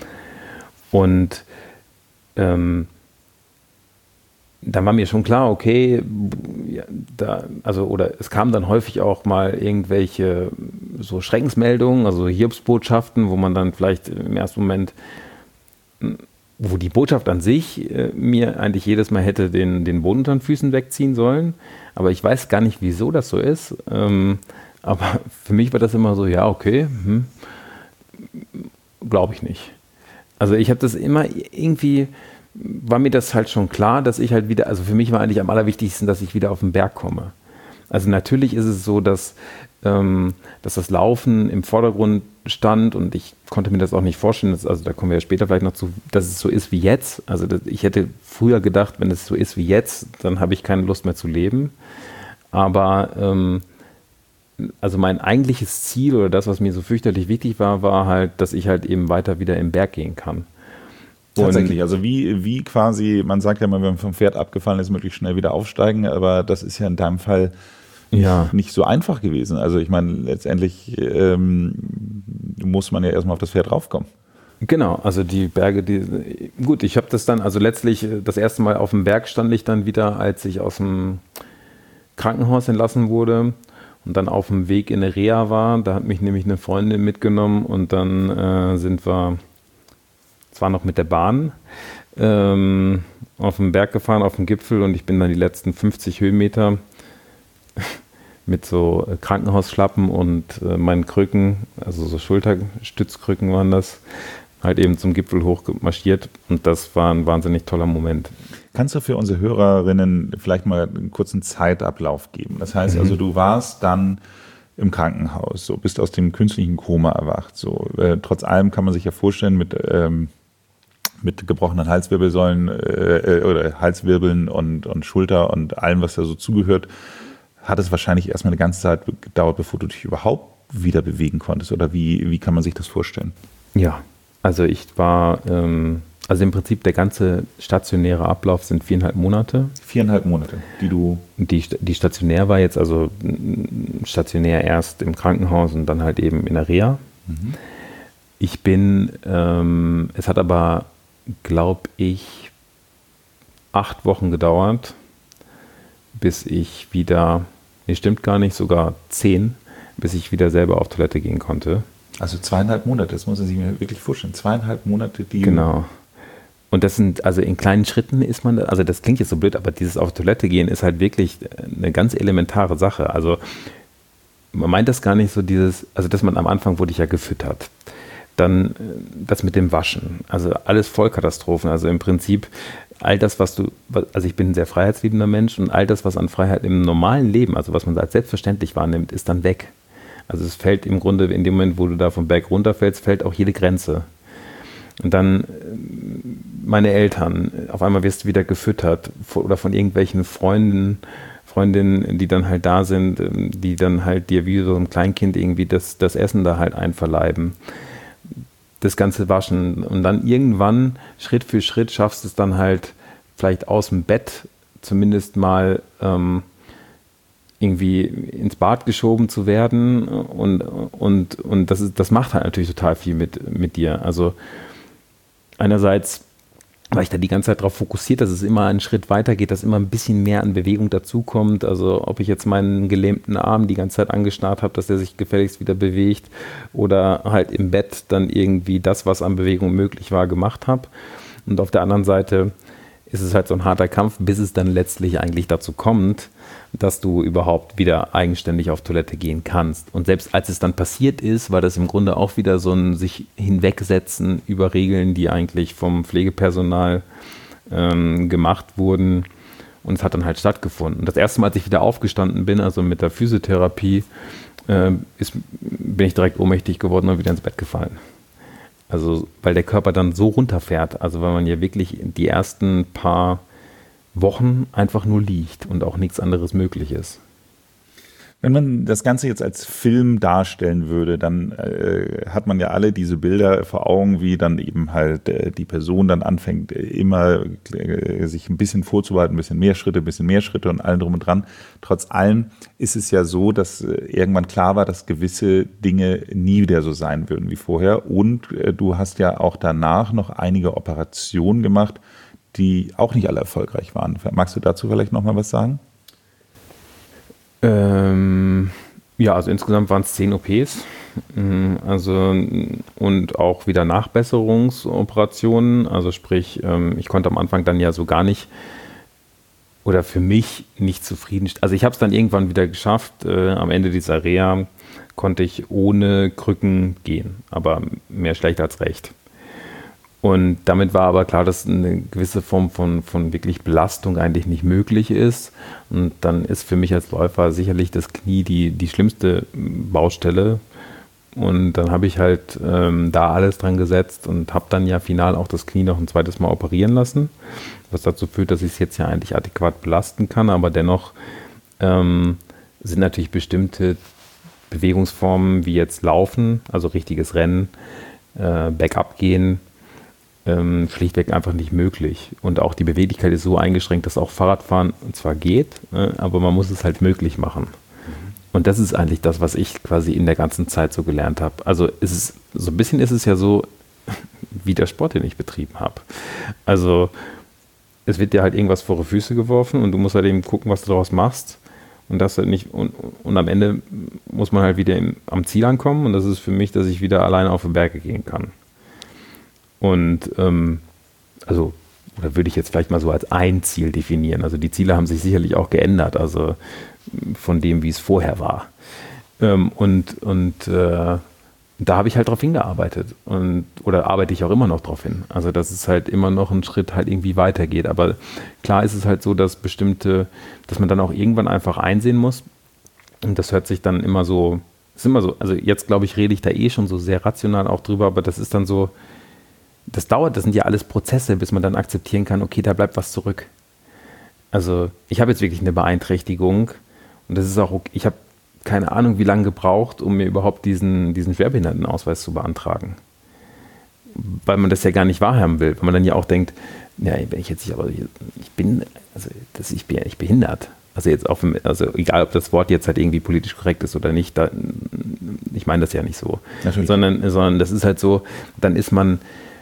Und ähm, dann war mir schon klar, okay, ja, da, also, oder es kamen dann häufig auch mal irgendwelche so Schreckensmeldungen, also Hiobsbotschaften, wo man dann vielleicht im ersten Moment, wo die Botschaft an sich äh, mir eigentlich jedes Mal hätte den, den Boden unter den Füßen wegziehen sollen, aber ich weiß gar nicht, wieso das so ist, ähm, aber für mich war das immer so, ja, okay, hm, glaube ich nicht. Also ich habe das immer irgendwie, war mir das halt schon klar, dass ich halt wieder, also für mich war eigentlich am allerwichtigsten, dass ich wieder auf den Berg komme. Also natürlich ist es so, dass, ähm, dass das Laufen im Vordergrund stand und ich konnte mir das auch nicht vorstellen, dass, also da kommen wir ja später vielleicht noch zu, dass es so ist wie jetzt. Also das, ich hätte früher gedacht, wenn es so ist wie jetzt, dann habe ich keine Lust mehr zu leben. Aber ähm, also mein eigentliches Ziel oder das, was mir so fürchterlich wichtig war, war halt, dass ich halt eben weiter wieder im Berg gehen kann. Tatsächlich, also wie, wie quasi, man sagt ja mal, wenn man vom Pferd abgefallen ist, möglichst schnell wieder aufsteigen, aber das ist ja in deinem Fall nicht, ja. nicht so einfach gewesen. Also ich meine, letztendlich ähm, muss man ja erstmal auf das Pferd raufkommen. Genau, also die Berge, die, gut, ich habe das dann, also letztlich das erste Mal auf dem Berg stand ich dann wieder, als ich aus dem Krankenhaus entlassen wurde und dann auf dem Weg in eine Reha war. Da hat mich nämlich eine Freundin mitgenommen und dann äh, sind wir zwar noch mit der Bahn ähm, auf den Berg gefahren, auf den Gipfel und ich bin dann die letzten fünfzig Höhenmeter mit so Krankenhausschlappen und äh, meinen Krücken, also so Schulterstützkrücken waren das, halt eben zum Gipfel hochmarschiert und das war ein wahnsinnig toller Moment. Kannst du für unsere Hörerinnen vielleicht mal einen kurzen Zeitablauf geben? Das heißt mhm. also, du warst dann im Krankenhaus, so bist aus dem künstlichen Koma erwacht. So, äh, trotz allem kann man sich ja vorstellen, mit, ähm, mit gebrochenen Halswirbelsäulen äh, oder Halswirbeln und, und Schulter und allem, was da so zugehört, hat es wahrscheinlich erstmal eine ganze Zeit gedauert, bevor du dich überhaupt wieder bewegen konntest. Oder wie, wie kann man sich das vorstellen? Ja, also ich war, ähm, Also im Prinzip der ganze stationäre Ablauf sind viereinhalb Monate. Viereinhalb Monate, die du... Die, die stationär war jetzt also stationär erst im Krankenhaus und dann halt eben in der Reha. Mhm. Ich bin, ähm, es hat aber, glaube ich, acht Wochen gedauert, bis ich wieder, nee, stimmt gar nicht, sogar zehn, bis ich wieder selber auf Toilette gehen konnte. Also zweieinhalb Monate, das muss man sich mir wirklich vorstellen. Zweieinhalb Monate, die... Genau. Und das sind, also in kleinen Schritten ist man, also das klingt jetzt so blöd, aber dieses auf Toilette gehen ist halt wirklich eine ganz elementare Sache. Also man meint das gar nicht so dieses, also dass man am Anfang wurde ich ja gefüttert. Dann das mit dem Waschen, also alles Vollkatastrophen. Also im Prinzip all das, was du, also ich bin ein sehr freiheitsliebender Mensch und all das, was an Freiheit im normalen Leben, also was man als selbstverständlich wahrnimmt, ist dann weg. Also es fällt im Grunde, in dem Moment, wo du da vom Berg runterfällst, fällt auch jede Grenze. Und dann meine Eltern, auf einmal wirst du wieder gefüttert oder von irgendwelchen Freunden, Freundinnen, die dann halt da sind, die dann halt dir wie so ein Kleinkind irgendwie das, das Essen da halt einverleiben. Das ganze Waschen. Und dann irgendwann, Schritt für Schritt, schaffst du es dann halt vielleicht aus dem Bett zumindest mal ähm, irgendwie ins Bad geschoben zu werden. Und, und, und das, ist, das macht halt natürlich total viel mit, mit dir. Also einerseits war ich da die ganze Zeit darauf fokussiert, dass es immer einen Schritt weiter geht, dass immer ein bisschen mehr an Bewegung dazukommt. Also ob ich jetzt meinen gelähmten Arm die ganze Zeit angestarrt habe, dass der sich gefälligst wieder bewegt oder halt im Bett dann irgendwie das, was an Bewegung möglich war, gemacht habe. Und auf der anderen Seite ist es halt so ein harter Kampf, bis es dann letztlich eigentlich dazu kommt, dass du überhaupt wieder eigenständig auf Toilette gehen kannst. Und selbst als es dann passiert ist, war das im Grunde auch wieder so ein sich hinwegsetzen über Regeln, die eigentlich vom Pflegepersonal ähm, gemacht wurden. Und es hat dann halt stattgefunden. Und das erste Mal, als ich wieder aufgestanden bin, also mit der Physiotherapie, äh, ist, bin ich direkt ohnmächtig geworden und wieder ins Bett gefallen. Also weil der Körper dann so runterfährt, also weil man ja wirklich die ersten paar Wochen einfach nur liegt und auch nichts anderes möglich ist. Wenn man das Ganze jetzt als Film darstellen würde, dann äh, hat man ja alle diese Bilder vor Augen, wie dann eben halt äh, die Person dann anfängt, äh, immer äh, sich ein bisschen vorzubereiten, ein bisschen mehr Schritte, ein bisschen mehr Schritte und allem drum und dran. Trotz allem ist es ja so, dass äh, irgendwann klar war, dass gewisse Dinge nie wieder so sein würden wie vorher. Und äh, du hast ja auch danach noch einige Operationen gemacht, die auch nicht alle erfolgreich waren. Magst du dazu vielleicht noch mal was sagen? Ähm, ja, also insgesamt waren es zehn O Ps. Also und auch wieder Nachbesserungsoperationen. Also sprich, ich konnte am Anfang dann ja so gar nicht oder für mich nicht zufrieden. Also ich habe es dann irgendwann wieder geschafft. Äh, am Ende dieser Reha konnte ich ohne Krücken gehen, aber mehr schlecht als recht. Und damit war aber klar, dass eine gewisse Form von, von wirklich Belastung eigentlich nicht möglich ist. Und dann ist für mich als Läufer sicherlich das Knie die, die schlimmste Baustelle. Und dann habe ich halt ähm, da alles dran gesetzt und habe dann ja final auch das Knie noch ein zweites Mal operieren lassen. Was dazu führt, dass ich es jetzt ja eigentlich adäquat belasten kann. Aber dennoch ähm, sind natürlich bestimmte Bewegungsformen wie jetzt Laufen, also richtiges Rennen, äh, Bergab gehen, Ähm, schlichtweg einfach nicht möglich. Und auch die Beweglichkeit ist so eingeschränkt, dass auch Fahrradfahren zwar geht, äh, aber man muss es halt möglich machen. Mhm. Und das ist eigentlich das, was ich quasi in der ganzen Zeit so gelernt habe. Also ist es, so ein bisschen ist es ja so, wie der Sport, den ich betrieben habe. Also es wird dir halt irgendwas vor die Füße geworfen und du musst halt eben gucken, was du daraus machst. Und, das halt nicht, und, und am Ende muss man halt wieder im, am Ziel ankommen. Und das ist für mich, dass ich wieder alleine auf die Berge gehen kann. Und ähm, also, oder würde ich jetzt vielleicht mal so als ein Ziel definieren. Also die Ziele haben sich sicherlich auch geändert, also von dem, wie es vorher war. Ähm, und und äh, da habe ich halt drauf hingearbeitet. Und, oder arbeite ich auch immer noch drauf hin. Also dass es halt immer noch ein Schritt halt irgendwie weitergeht. Aber klar ist es halt so, dass bestimmte, dass man dann auch irgendwann einfach einsehen muss. Und das hört sich dann immer so, ist immer so, also jetzt glaube ich, rede ich da eh schon so sehr rational auch drüber, aber das ist dann so, das dauert, das sind ja alles Prozesse, bis man dann akzeptieren kann, okay, da bleibt was zurück. Also ich habe jetzt wirklich eine Beeinträchtigung und das ist auch, okay. Ich habe keine Ahnung, wie lange gebraucht, um mir überhaupt diesen, diesen Schwerbehindertenausweis zu beantragen. weil man das ja gar nicht wahrhaben will, weil man dann ja auch denkt, ja, wenn ich jetzt nicht, aber ich bin, also das, ich bin ja nicht behindert. Also jetzt auch, also egal, ob das Wort jetzt halt irgendwie politisch korrekt ist oder nicht, da, ich meine das ja nicht so. Natürlich. Sondern, sondern das ist halt so, dann ist man,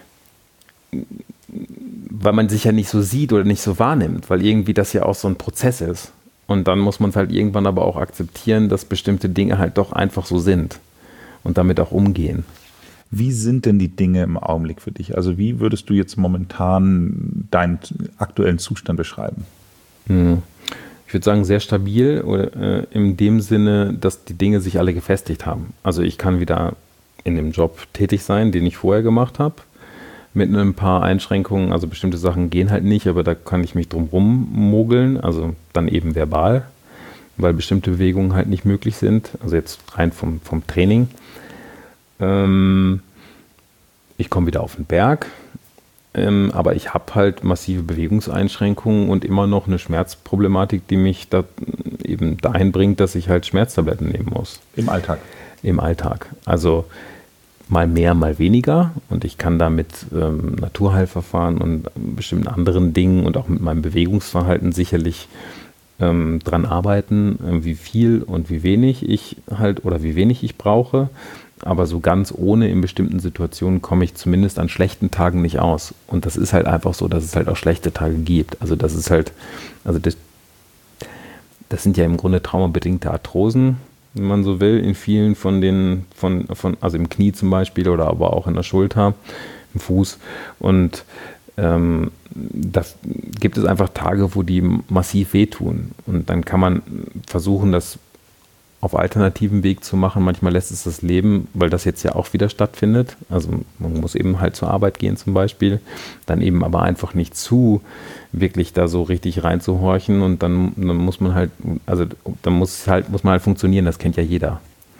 weil man sich ja nicht so sieht oder nicht so wahrnimmt, weil irgendwie das ja auch so ein Prozess ist. Und dann muss man es halt irgendwann aber auch akzeptieren, dass bestimmte Dinge halt doch einfach so sind und damit auch umgehen. Wie sind denn die Dinge im Augenblick für dich? Also wie würdest du jetzt momentan deinen aktuellen Zustand beschreiben? Hm. Ich würde sagen, sehr stabil oder äh, in dem Sinne, dass die Dinge sich alle gefestigt haben. Also ich kann wieder in dem Job tätig sein, den ich vorher gemacht habe, mit ein paar Einschränkungen. Also bestimmte Sachen gehen halt nicht, aber da kann ich mich drum rummogeln, also dann eben verbal, weil bestimmte Bewegungen halt nicht möglich sind. Also jetzt rein vom, vom Training. Ähm, ich komme wieder auf den Berg. Ähm, aber ich habe halt massive Bewegungseinschränkungen und immer noch eine Schmerzproblematik, die mich da eben dahin bringt, dass ich halt Schmerztabletten nehmen muss. Im Alltag? Im Alltag. Also mal mehr, mal weniger. Und ich kann da mit ähm, Naturheilverfahren und bestimmten anderen Dingen und auch mit meinem Bewegungsverhalten sicherlich ähm, dran arbeiten, äh, wie viel und wie wenig ich halt oder wie wenig ich brauche. Aber so ganz ohne in bestimmten Situationen komme ich zumindest an schlechten Tagen nicht aus. Und das ist halt einfach so, dass es halt auch schlechte Tage gibt. Also das ist halt, also das, das sind ja im Grunde traumabedingte Arthrosen, wenn man so will, in vielen von den, von, von, also im Knie zum Beispiel oder aber auch in der Schulter, im Fuß. Und ähm, da gibt es einfach Tage, wo die massiv wehtun. Und dann kann man versuchen, das auf alternativen Weg zu machen. Manchmal lässt es das Leben, weil das jetzt ja auch wieder stattfindet. Also man muss eben halt zur Arbeit gehen zum Beispiel, dann eben aber einfach nicht zu wirklich da so richtig reinzuhorchen und dann, dann muss man halt, also dann muss halt, muss man halt funktionieren, das kennt ja jeder.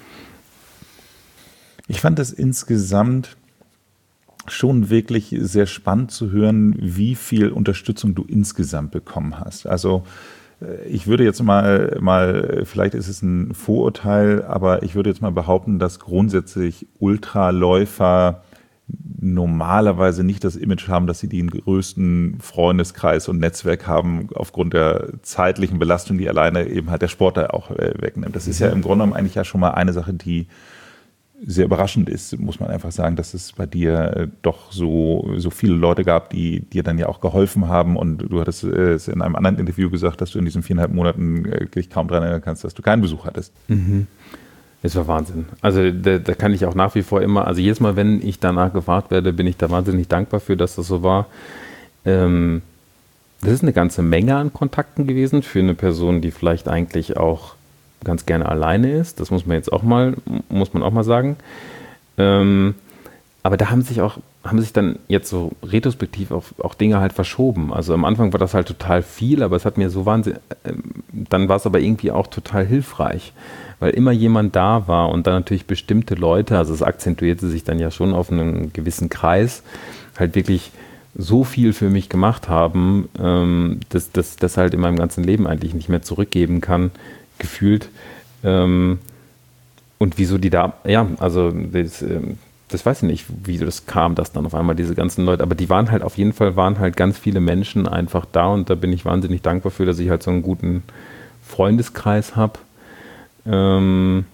Ich fand das insgesamt schon wirklich sehr spannend zu hören, wie viel Unterstützung du insgesamt bekommen hast. Also ich würde jetzt mal, mal, vielleicht ist es ein Vorurteil, aber ich würde jetzt mal behaupten, dass grundsätzlich Ultraläufer normalerweise nicht das Image haben, dass sie den größten Freundeskreis und Netzwerk haben, aufgrund der zeitlichen Belastung, die alleine eben halt der Sport da auch wegnimmt. Das ist ja im Grunde genommen eigentlich ja schon mal eine Sache, die sehr überraschend ist, muss man einfach sagen, dass es bei dir doch so, so viele Leute gab, die dir dann ja auch geholfen haben. Und du hattest es in einem anderen Interview gesagt, dass du in diesen viereinhalb Monaten wirklich kaum daran erinnern kannst, dass du keinen Besuch hattest. Mhm. Das war Wahnsinn. Also da, da kann ich auch nach wie vor immer, also jedes Mal, wenn ich danach gefragt werde, bin ich da wahnsinnig dankbar für, dass das so war. Ähm, das ist eine ganze Menge an Kontakten gewesen für eine Person, die vielleicht eigentlich auch ganz gerne alleine ist. Das muss man jetzt auch mal, muss man auch mal sagen. Ähm, aber da haben sich auch, haben sich dann jetzt so retrospektiv auch, auch Dinge halt verschoben. Also am Anfang war das halt total viel, aber es hat mir so wahnsinnig, äh, dann war es aber irgendwie auch total hilfreich, weil immer jemand da war und dann natürlich bestimmte Leute, also es akzentuierte sich dann ja schon auf einen gewissen Kreis, halt wirklich so viel für mich gemacht haben, ähm, dass das halt in meinem ganzen Leben eigentlich nicht mehr zurückgeben kann, gefühlt. Ähm, und wieso die da, ja, also das, ähm, das weiß ich nicht, wie das kam, dass dann auf einmal diese ganzen Leute, aber die waren halt auf jeden Fall, waren halt ganz viele Menschen einfach da und da bin ich wahnsinnig dankbar für, dass ich halt so einen guten Freundeskreis habe. Ähm,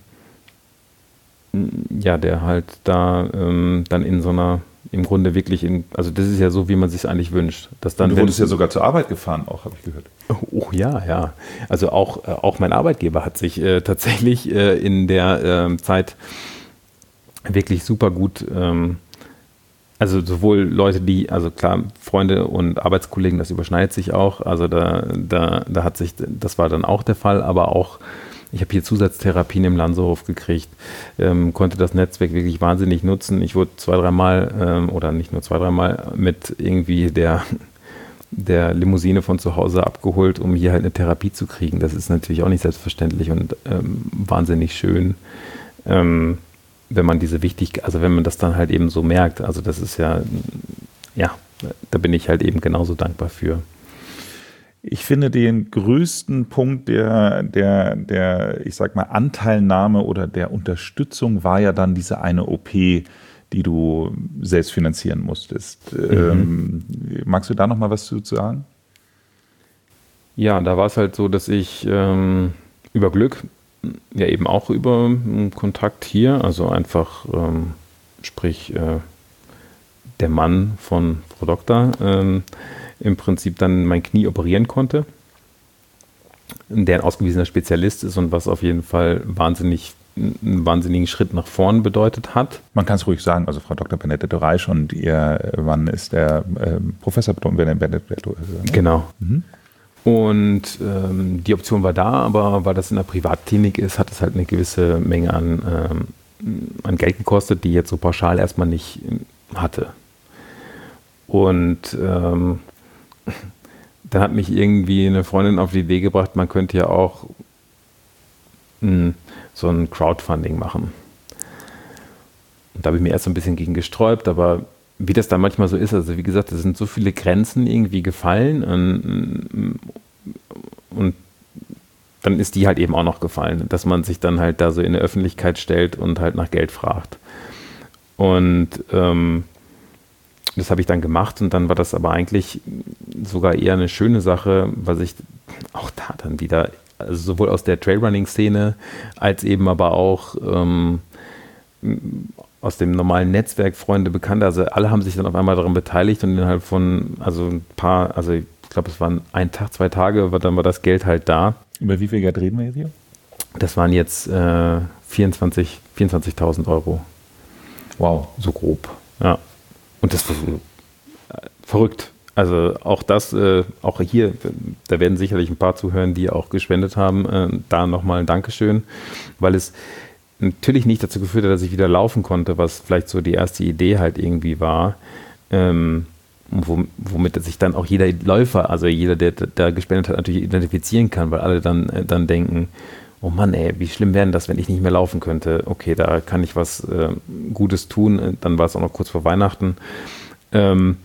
ja, der halt da ähm, dann in so einer, im Grunde wirklich in, also das ist ja so, wie man sich es eigentlich wünscht. Dass dann, und du wurdest ja sogar zur Arbeit gefahren, auch, habe ich gehört. Oh, oh ja, ja. Also auch, äh, auch mein Arbeitgeber hat sich äh, tatsächlich äh, in der äh, Zeit wirklich super gut, ähm, also sowohl Leute, die, also klar, Freunde und Arbeitskollegen, das überschneidet sich auch, also da, da, da hat sich, das war dann auch der Fall, aber auch ich habe hier Zusatztherapien im Lanserhof gekriegt, ähm, konnte das Netzwerk wirklich wahnsinnig nutzen. Ich wurde zwei, dreimal ähm, oder nicht nur zwei, dreimal mit irgendwie der, der Limousine von zu Hause abgeholt, um hier halt eine Therapie zu kriegen. Das ist natürlich auch nicht selbstverständlich und ähm, wahnsinnig schön, ähm, wenn man diese wichtig, also wenn man das dann halt eben so merkt. Also das ist ja, ja, da bin ich halt eben genauso dankbar für. Ich finde den größten Punkt der, der, der, ich sag mal, Anteilnahme oder der Unterstützung war ja dann diese eine O P, die du selbst finanzieren musstest. Mhm. Ähm, magst du da noch mal was zu sagen? Ja, da war es halt so, dass ich ähm, über Glück, ja eben auch über einen Kontakt hier, also einfach, ähm, sprich äh, der Mann von Frau Doktor, ähm, im Prinzip dann mein Knie operieren konnte, der ein ausgewiesener Spezialist ist und was auf jeden Fall wahnsinnig, einen wahnsinnigen Schritt nach vorn bedeutet hat. Man kann es ruhig sagen, also Frau Doktor Benedetto Reisch und ihr Mann ist der äh, Professor Benedetto. Ne? Genau. Mhm. Und ähm, die Option war da, aber weil das in einer Privatklinik ist, hat es halt eine gewisse Menge an, ähm, an Geld gekostet, die jetzt so pauschal erstmal nicht hatte. Und ähm, dann hat mich irgendwie eine Freundin auf die Idee gebracht, man könnte ja auch mh, so ein Crowdfunding machen. Und da habe ich mir erst so ein bisschen gegen gesträubt, aber wie das dann manchmal so ist, also wie gesagt, es sind so viele Grenzen irgendwie gefallen und, und dann ist die halt eben auch noch gefallen, dass man sich dann halt da so in der Öffentlichkeit stellt und halt nach Geld fragt. Und ähm, das habe ich dann gemacht und dann war das aber eigentlich sogar eher eine schöne Sache, weil sich auch da dann wieder, also sowohl aus der Trailrunning-Szene als eben aber auch ähm, aus dem normalen Netzwerk, Freunde, Bekannte, also alle haben sich dann auf einmal daran beteiligt und innerhalb von, also ein paar, also ich glaube, es waren ein Tag, zwei Tage, dann war das Geld halt da. Über wie viel Geld reden wir jetzt hier? Das waren jetzt äh, vierundzwanzig, vierundzwanzigtausend Euro. Wow. So grob, ja. Und das war so äh, verrückt. Also auch das, äh, auch hier, da werden sicherlich ein paar zuhören, die auch gespendet haben. Äh, da nochmal ein Dankeschön, weil es natürlich nicht dazu geführt hat, dass ich wieder laufen konnte, was vielleicht so die erste Idee halt irgendwie war, ähm, womit sich dann auch jeder Läufer, also jeder, der da gespendet hat, natürlich identifizieren kann, weil alle dann, äh, dann denken, oh Mann, ey, wie schlimm wäre das, wenn ich nicht mehr laufen könnte? Okay, da kann ich was äh, Gutes tun. Dann war es auch noch kurz vor Weihnachten. Ähm,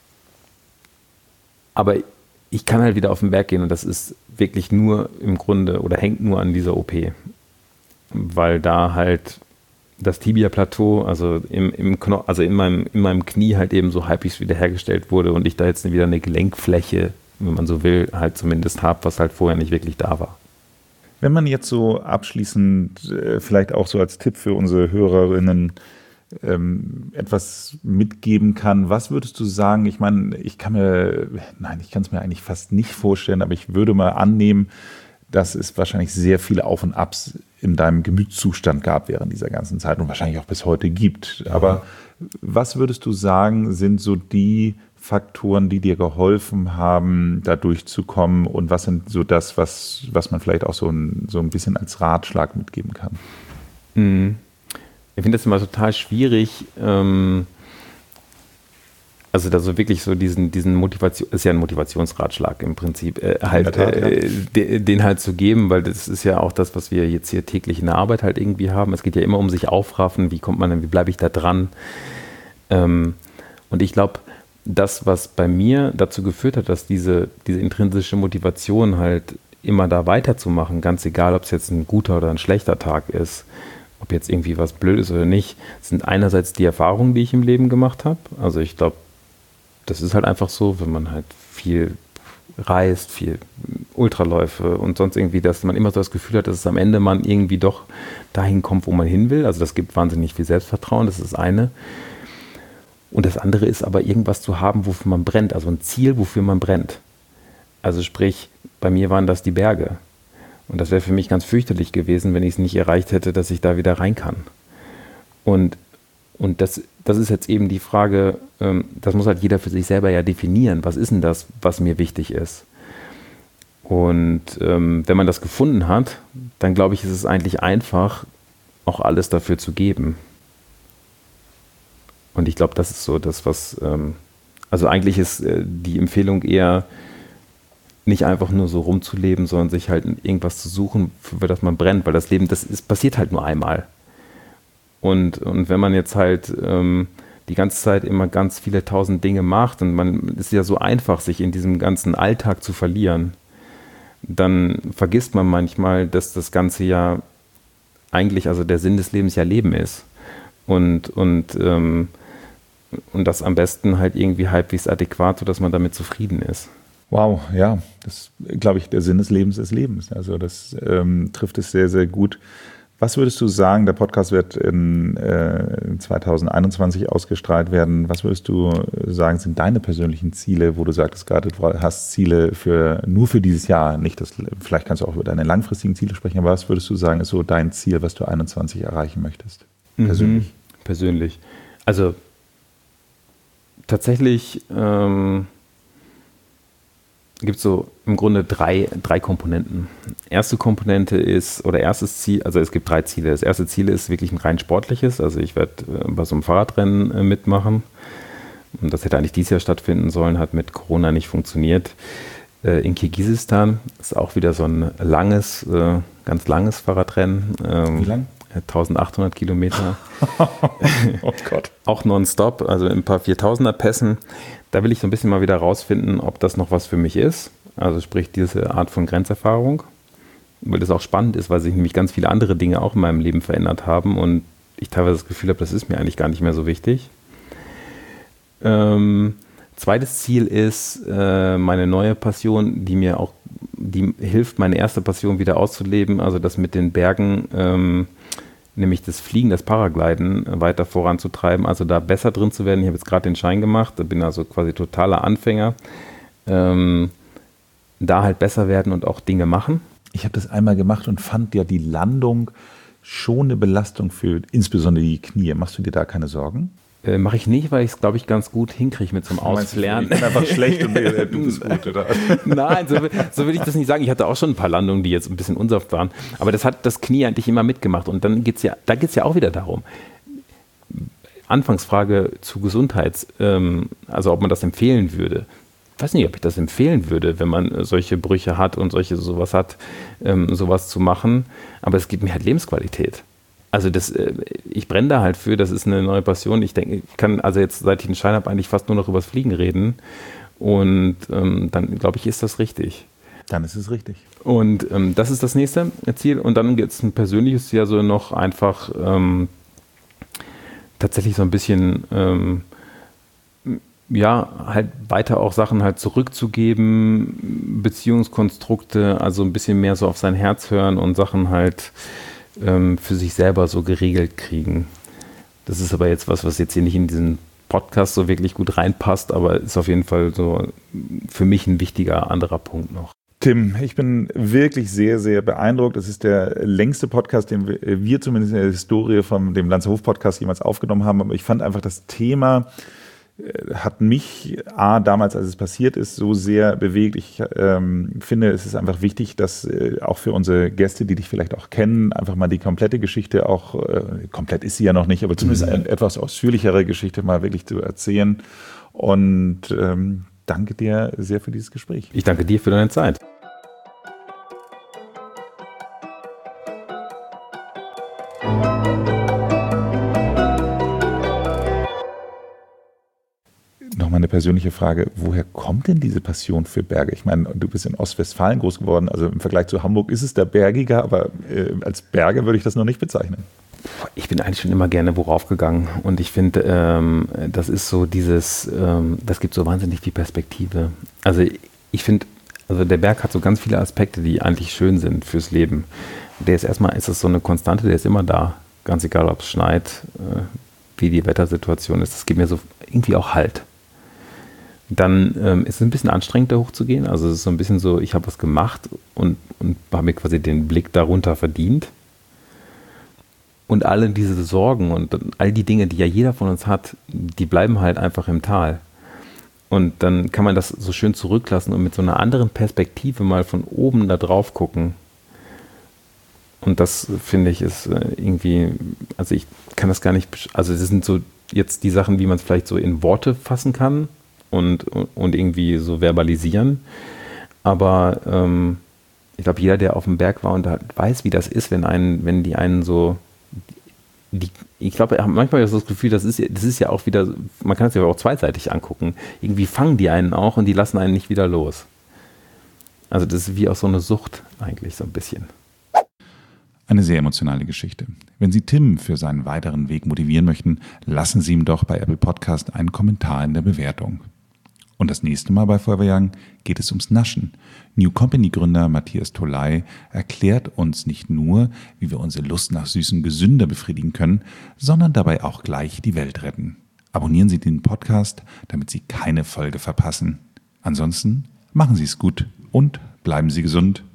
aber ich kann halt wieder auf den Berg gehen und das ist wirklich nur im Grunde oder hängt nur an dieser O P. Weil da halt das Tibia-Plateau, also, im, im Kno- also in, meinem, in meinem Knie halt eben so halbwegs wiederhergestellt wurde und ich da jetzt wieder eine Gelenkfläche, wenn man so will, halt zumindest habe, was halt vorher nicht wirklich da war. Wenn man jetzt so abschließend äh, vielleicht auch so als Tipp für unsere Hörerinnen ähm, etwas mitgeben kann, was würdest du sagen? Ich meine, ich kann mir, nein, ich kann es mir eigentlich fast nicht vorstellen, aber ich würde mal annehmen, dass es wahrscheinlich sehr viele Auf und Abs in deinem Gemütszustand gab während dieser ganzen Zeit und wahrscheinlich auch bis heute gibt. Aber was würdest du sagen, sind so die Faktoren, die dir geholfen haben, da durchzukommen und was sind so das, was, was man vielleicht auch so ein, so ein bisschen als Ratschlag mitgeben kann? Mhm. Ich finde das immer total schwierig, ähm, also da so wirklich so diesen, diesen Motivation, ist ja ein Motivationsratschlag im Prinzip, äh, halt Tat, äh, ja. de, den halt zu geben, weil das ist ja auch das, was wir jetzt hier täglich in der Arbeit halt irgendwie haben. Es geht ja immer um sich aufraffen, wie kommt man denn, wie bleibe ich da dran? Ähm, und ich glaube, das, was bei mir dazu geführt hat, dass diese, diese intrinsische Motivation halt immer da weiterzumachen, ganz egal, ob es jetzt ein guter oder ein schlechter Tag ist, ob jetzt irgendwie was blöd ist oder nicht, sind einerseits die Erfahrungen, die ich im Leben gemacht habe. Also ich glaube, das ist halt einfach so, wenn man halt viel reist, viel Ultraläufe und sonst irgendwie, dass man immer so das Gefühl hat, dass es am Ende man irgendwie doch dahin kommt, wo man hin will. Also das gibt wahnsinnig viel Selbstvertrauen, das ist das eine. Und das andere ist aber irgendwas zu haben, wofür man brennt, also ein Ziel, wofür man brennt. Also sprich, bei mir waren das die Berge. Und das wäre für mich ganz fürchterlich gewesen, wenn ich es nicht erreicht hätte, dass ich da wieder rein kann. Und, und das, das ist jetzt eben die Frage, ähm, das muss halt jeder für sich selber ja definieren. Was ist denn das, was mir wichtig ist? Und ähm, wenn man das gefunden hat, dann glaube ich, ist es eigentlich einfach, auch alles dafür zu geben. Und ich glaube, das ist so das, was, ähm, also eigentlich ist äh, die Empfehlung eher, nicht einfach nur so rumzuleben, sondern sich halt irgendwas zu suchen, für das man brennt, weil das Leben, das ist, passiert halt nur einmal. Und, und wenn man jetzt halt ähm, die ganze Zeit immer ganz viele tausend Dinge macht und man ist ja so einfach, sich in diesem ganzen Alltag zu verlieren, dann vergisst man manchmal, dass das Ganze ja eigentlich, also der Sinn des Lebens ja Leben ist. Und, und, ähm, und das am besten halt irgendwie halbwegs adäquat, sodass man damit zufrieden ist. Wow, ja, das glaube ich, der Sinn des Lebens ist Lebens. Also das ähm, trifft es sehr, sehr gut. Was würdest du sagen, der Podcast wird in äh, zwanzig einundzwanzig ausgestrahlt werden, was würdest du sagen, sind deine persönlichen Ziele, wo du sagtest gerade, du hast Ziele für nur für dieses Jahr, nicht das, vielleicht kannst du auch über deine langfristigen Ziele sprechen, aber was würdest du sagen, ist so dein Ziel, was du einundzwanzig erreichen möchtest? Persönlich. Mhm, persönlich. Also tatsächlich ähm, gibt es so im Grunde drei, drei Komponenten. Erste Komponente ist, oder erstes Ziel, also es gibt drei Ziele. Das erste Ziel ist wirklich ein rein sportliches, also ich werde äh, bei so einem Fahrradrennen äh, mitmachen. Und das hätte eigentlich dieses Jahr stattfinden sollen, hat mit Corona nicht funktioniert. Äh, in Kirgisistan ist auch wieder so ein langes, äh, ganz langes Fahrradrennen. Ähm, Wie lang? eintausendachthundert Kilometer. Oh Gott. Auch nonstop, also ein paar Viertausender-Pässen. Da will ich so ein bisschen mal wieder rausfinden, ob das noch was für mich ist. Also sprich diese Art von Grenzerfahrung. Weil das auch spannend ist, weil sich nämlich ganz viele andere Dinge auch in meinem Leben verändert haben und ich teilweise das Gefühl habe, das ist mir eigentlich gar nicht mehr so wichtig. Ähm, zweites Ziel ist äh, meine neue Passion, die mir auch, die hilft, meine erste Passion wieder auszuleben, also das mit den Bergen, ähm, nämlich das Fliegen, das Paragliden äh, weiter voranzutreiben, also da besser drin zu werden. Ich habe jetzt gerade den Schein gemacht, da bin also quasi totaler Anfänger. Ähm, da halt besser werden und auch Dinge machen. Ich habe das einmal gemacht und fand ja die Landung schon eine Belastung für insbesondere die Knie. Machst du dir da keine Sorgen? Äh, Mache ich nicht, weil ich es, glaube ich, ganz gut hinkriege mit so einem Ausflären. Ich bin einfach schlecht und äh, du bist gut, oder? Nein, so, so will ich das nicht sagen. Ich hatte auch schon ein paar Landungen, die jetzt ein bisschen unsanft waren. Aber das hat das Knie eigentlich immer mitgemacht. Und dann geht's ja, da geht es ja auch wieder darum. Anfangsfrage zu Gesundheits, ähm, also ob man das empfehlen würde. Ich weiß nicht, ob ich das empfehlen würde, wenn man solche Brüche hat und solche sowas hat, ähm, sowas zu machen. Aber es gibt mir halt Lebensqualität. Also das, äh, ich brenne da halt für, das ist eine neue Passion. Ich denke, ich kann also jetzt, seit ich den Schein habe, eigentlich fast nur noch über das Fliegen reden. Und ähm, dann, glaube ich, ist das richtig. Dann ist es richtig. Und ähm, das ist das nächste Ziel. Und dann gibt es ein persönliches Ziel, also noch einfach ähm, tatsächlich so ein bisschen ähm, ja, halt weiter auch Sachen halt zurückzugeben, Beziehungskonstrukte, also ein bisschen mehr so auf sein Herz hören und Sachen halt ähm, für sich selber so geregelt kriegen. Das ist aber jetzt was, was jetzt hier nicht in diesen Podcast so wirklich gut reinpasst, aber ist auf jeden Fall so für mich ein wichtiger anderer Punkt noch. Tim, ich bin wirklich sehr, sehr beeindruckt. Es ist der längste Podcast, den wir zumindest in der Historie von dem Lanzerhof-Podcast jemals aufgenommen haben. Aber ich fand einfach das Thema hat mich A, damals, als es passiert ist, so sehr bewegt. Ich ähm, finde, es ist einfach wichtig, dass äh, auch für unsere Gäste, die dich vielleicht auch kennen, einfach mal die komplette Geschichte auch, äh, komplett ist sie ja noch nicht, aber zumindest eine etwas ausführlichere Geschichte mal wirklich zu erzählen. Und ähm, danke dir sehr für dieses Gespräch. Ich danke dir für deine Zeit. Nochmal eine persönliche Frage, woher kommt denn diese Passion für Berge? Ich meine, du bist in Ostwestfalen groß geworden, also im Vergleich zu Hamburg ist es da bergiger, aber äh, als Berge würde ich das noch nicht bezeichnen. Ich bin eigentlich schon immer gerne worauf gegangen und ich finde, ähm, das ist so dieses, ähm, das gibt so wahnsinnig viel Perspektive. Also ich finde, also der Berg hat so ganz viele Aspekte, die eigentlich schön sind fürs Leben. Der ist erstmal, ist das so eine Konstante, der ist immer da, ganz egal, ob es schneit, äh, wie die Wettersituation ist, das gibt mir so irgendwie auch Halt. Dann ähm, ist es ein bisschen anstrengend, da hochzugehen. Also es ist so ein bisschen so, ich habe was gemacht und, und habe mir quasi den Blick darunter verdient. Und alle diese Sorgen und all die Dinge, die ja jeder von uns hat, die bleiben halt einfach im Tal. Und dann kann man das so schön zurücklassen und mit so einer anderen Perspektive mal von oben da drauf gucken. Und das, finde ich, ist irgendwie, also ich kann das gar nicht, also das sind so jetzt die Sachen, wie man es vielleicht so in Worte fassen kann. Und, und irgendwie so verbalisieren. Aber ähm, ich glaube, jeder, der auf dem Berg war und da weiß, wie das ist, wenn einen, wenn die einen so, die, ich glaube, manchmal habe ich das Gefühl, das ist, das ist ja auch wieder, man kann es ja auch zweiseitig angucken. Irgendwie fangen die einen auch und die lassen einen nicht wieder los. Also das ist wie auch so eine Sucht eigentlich so ein bisschen. Eine sehr emotionale Geschichte. Wenn Sie Tim für seinen weiteren Weg motivieren möchten, lassen Sie ihm doch bei Apple Podcast einen Kommentar in der Bewertung. Und das nächste Mal bei Forever Young geht es ums Naschen. New Company-Gründer Matthias Toley erklärt uns nicht nur, wie wir unsere Lust nach Süßem gesünder befriedigen können, sondern dabei auch gleich die Welt retten. Abonnieren Sie den Podcast, damit Sie keine Folge verpassen. Ansonsten machen Sie es gut und bleiben Sie gesund.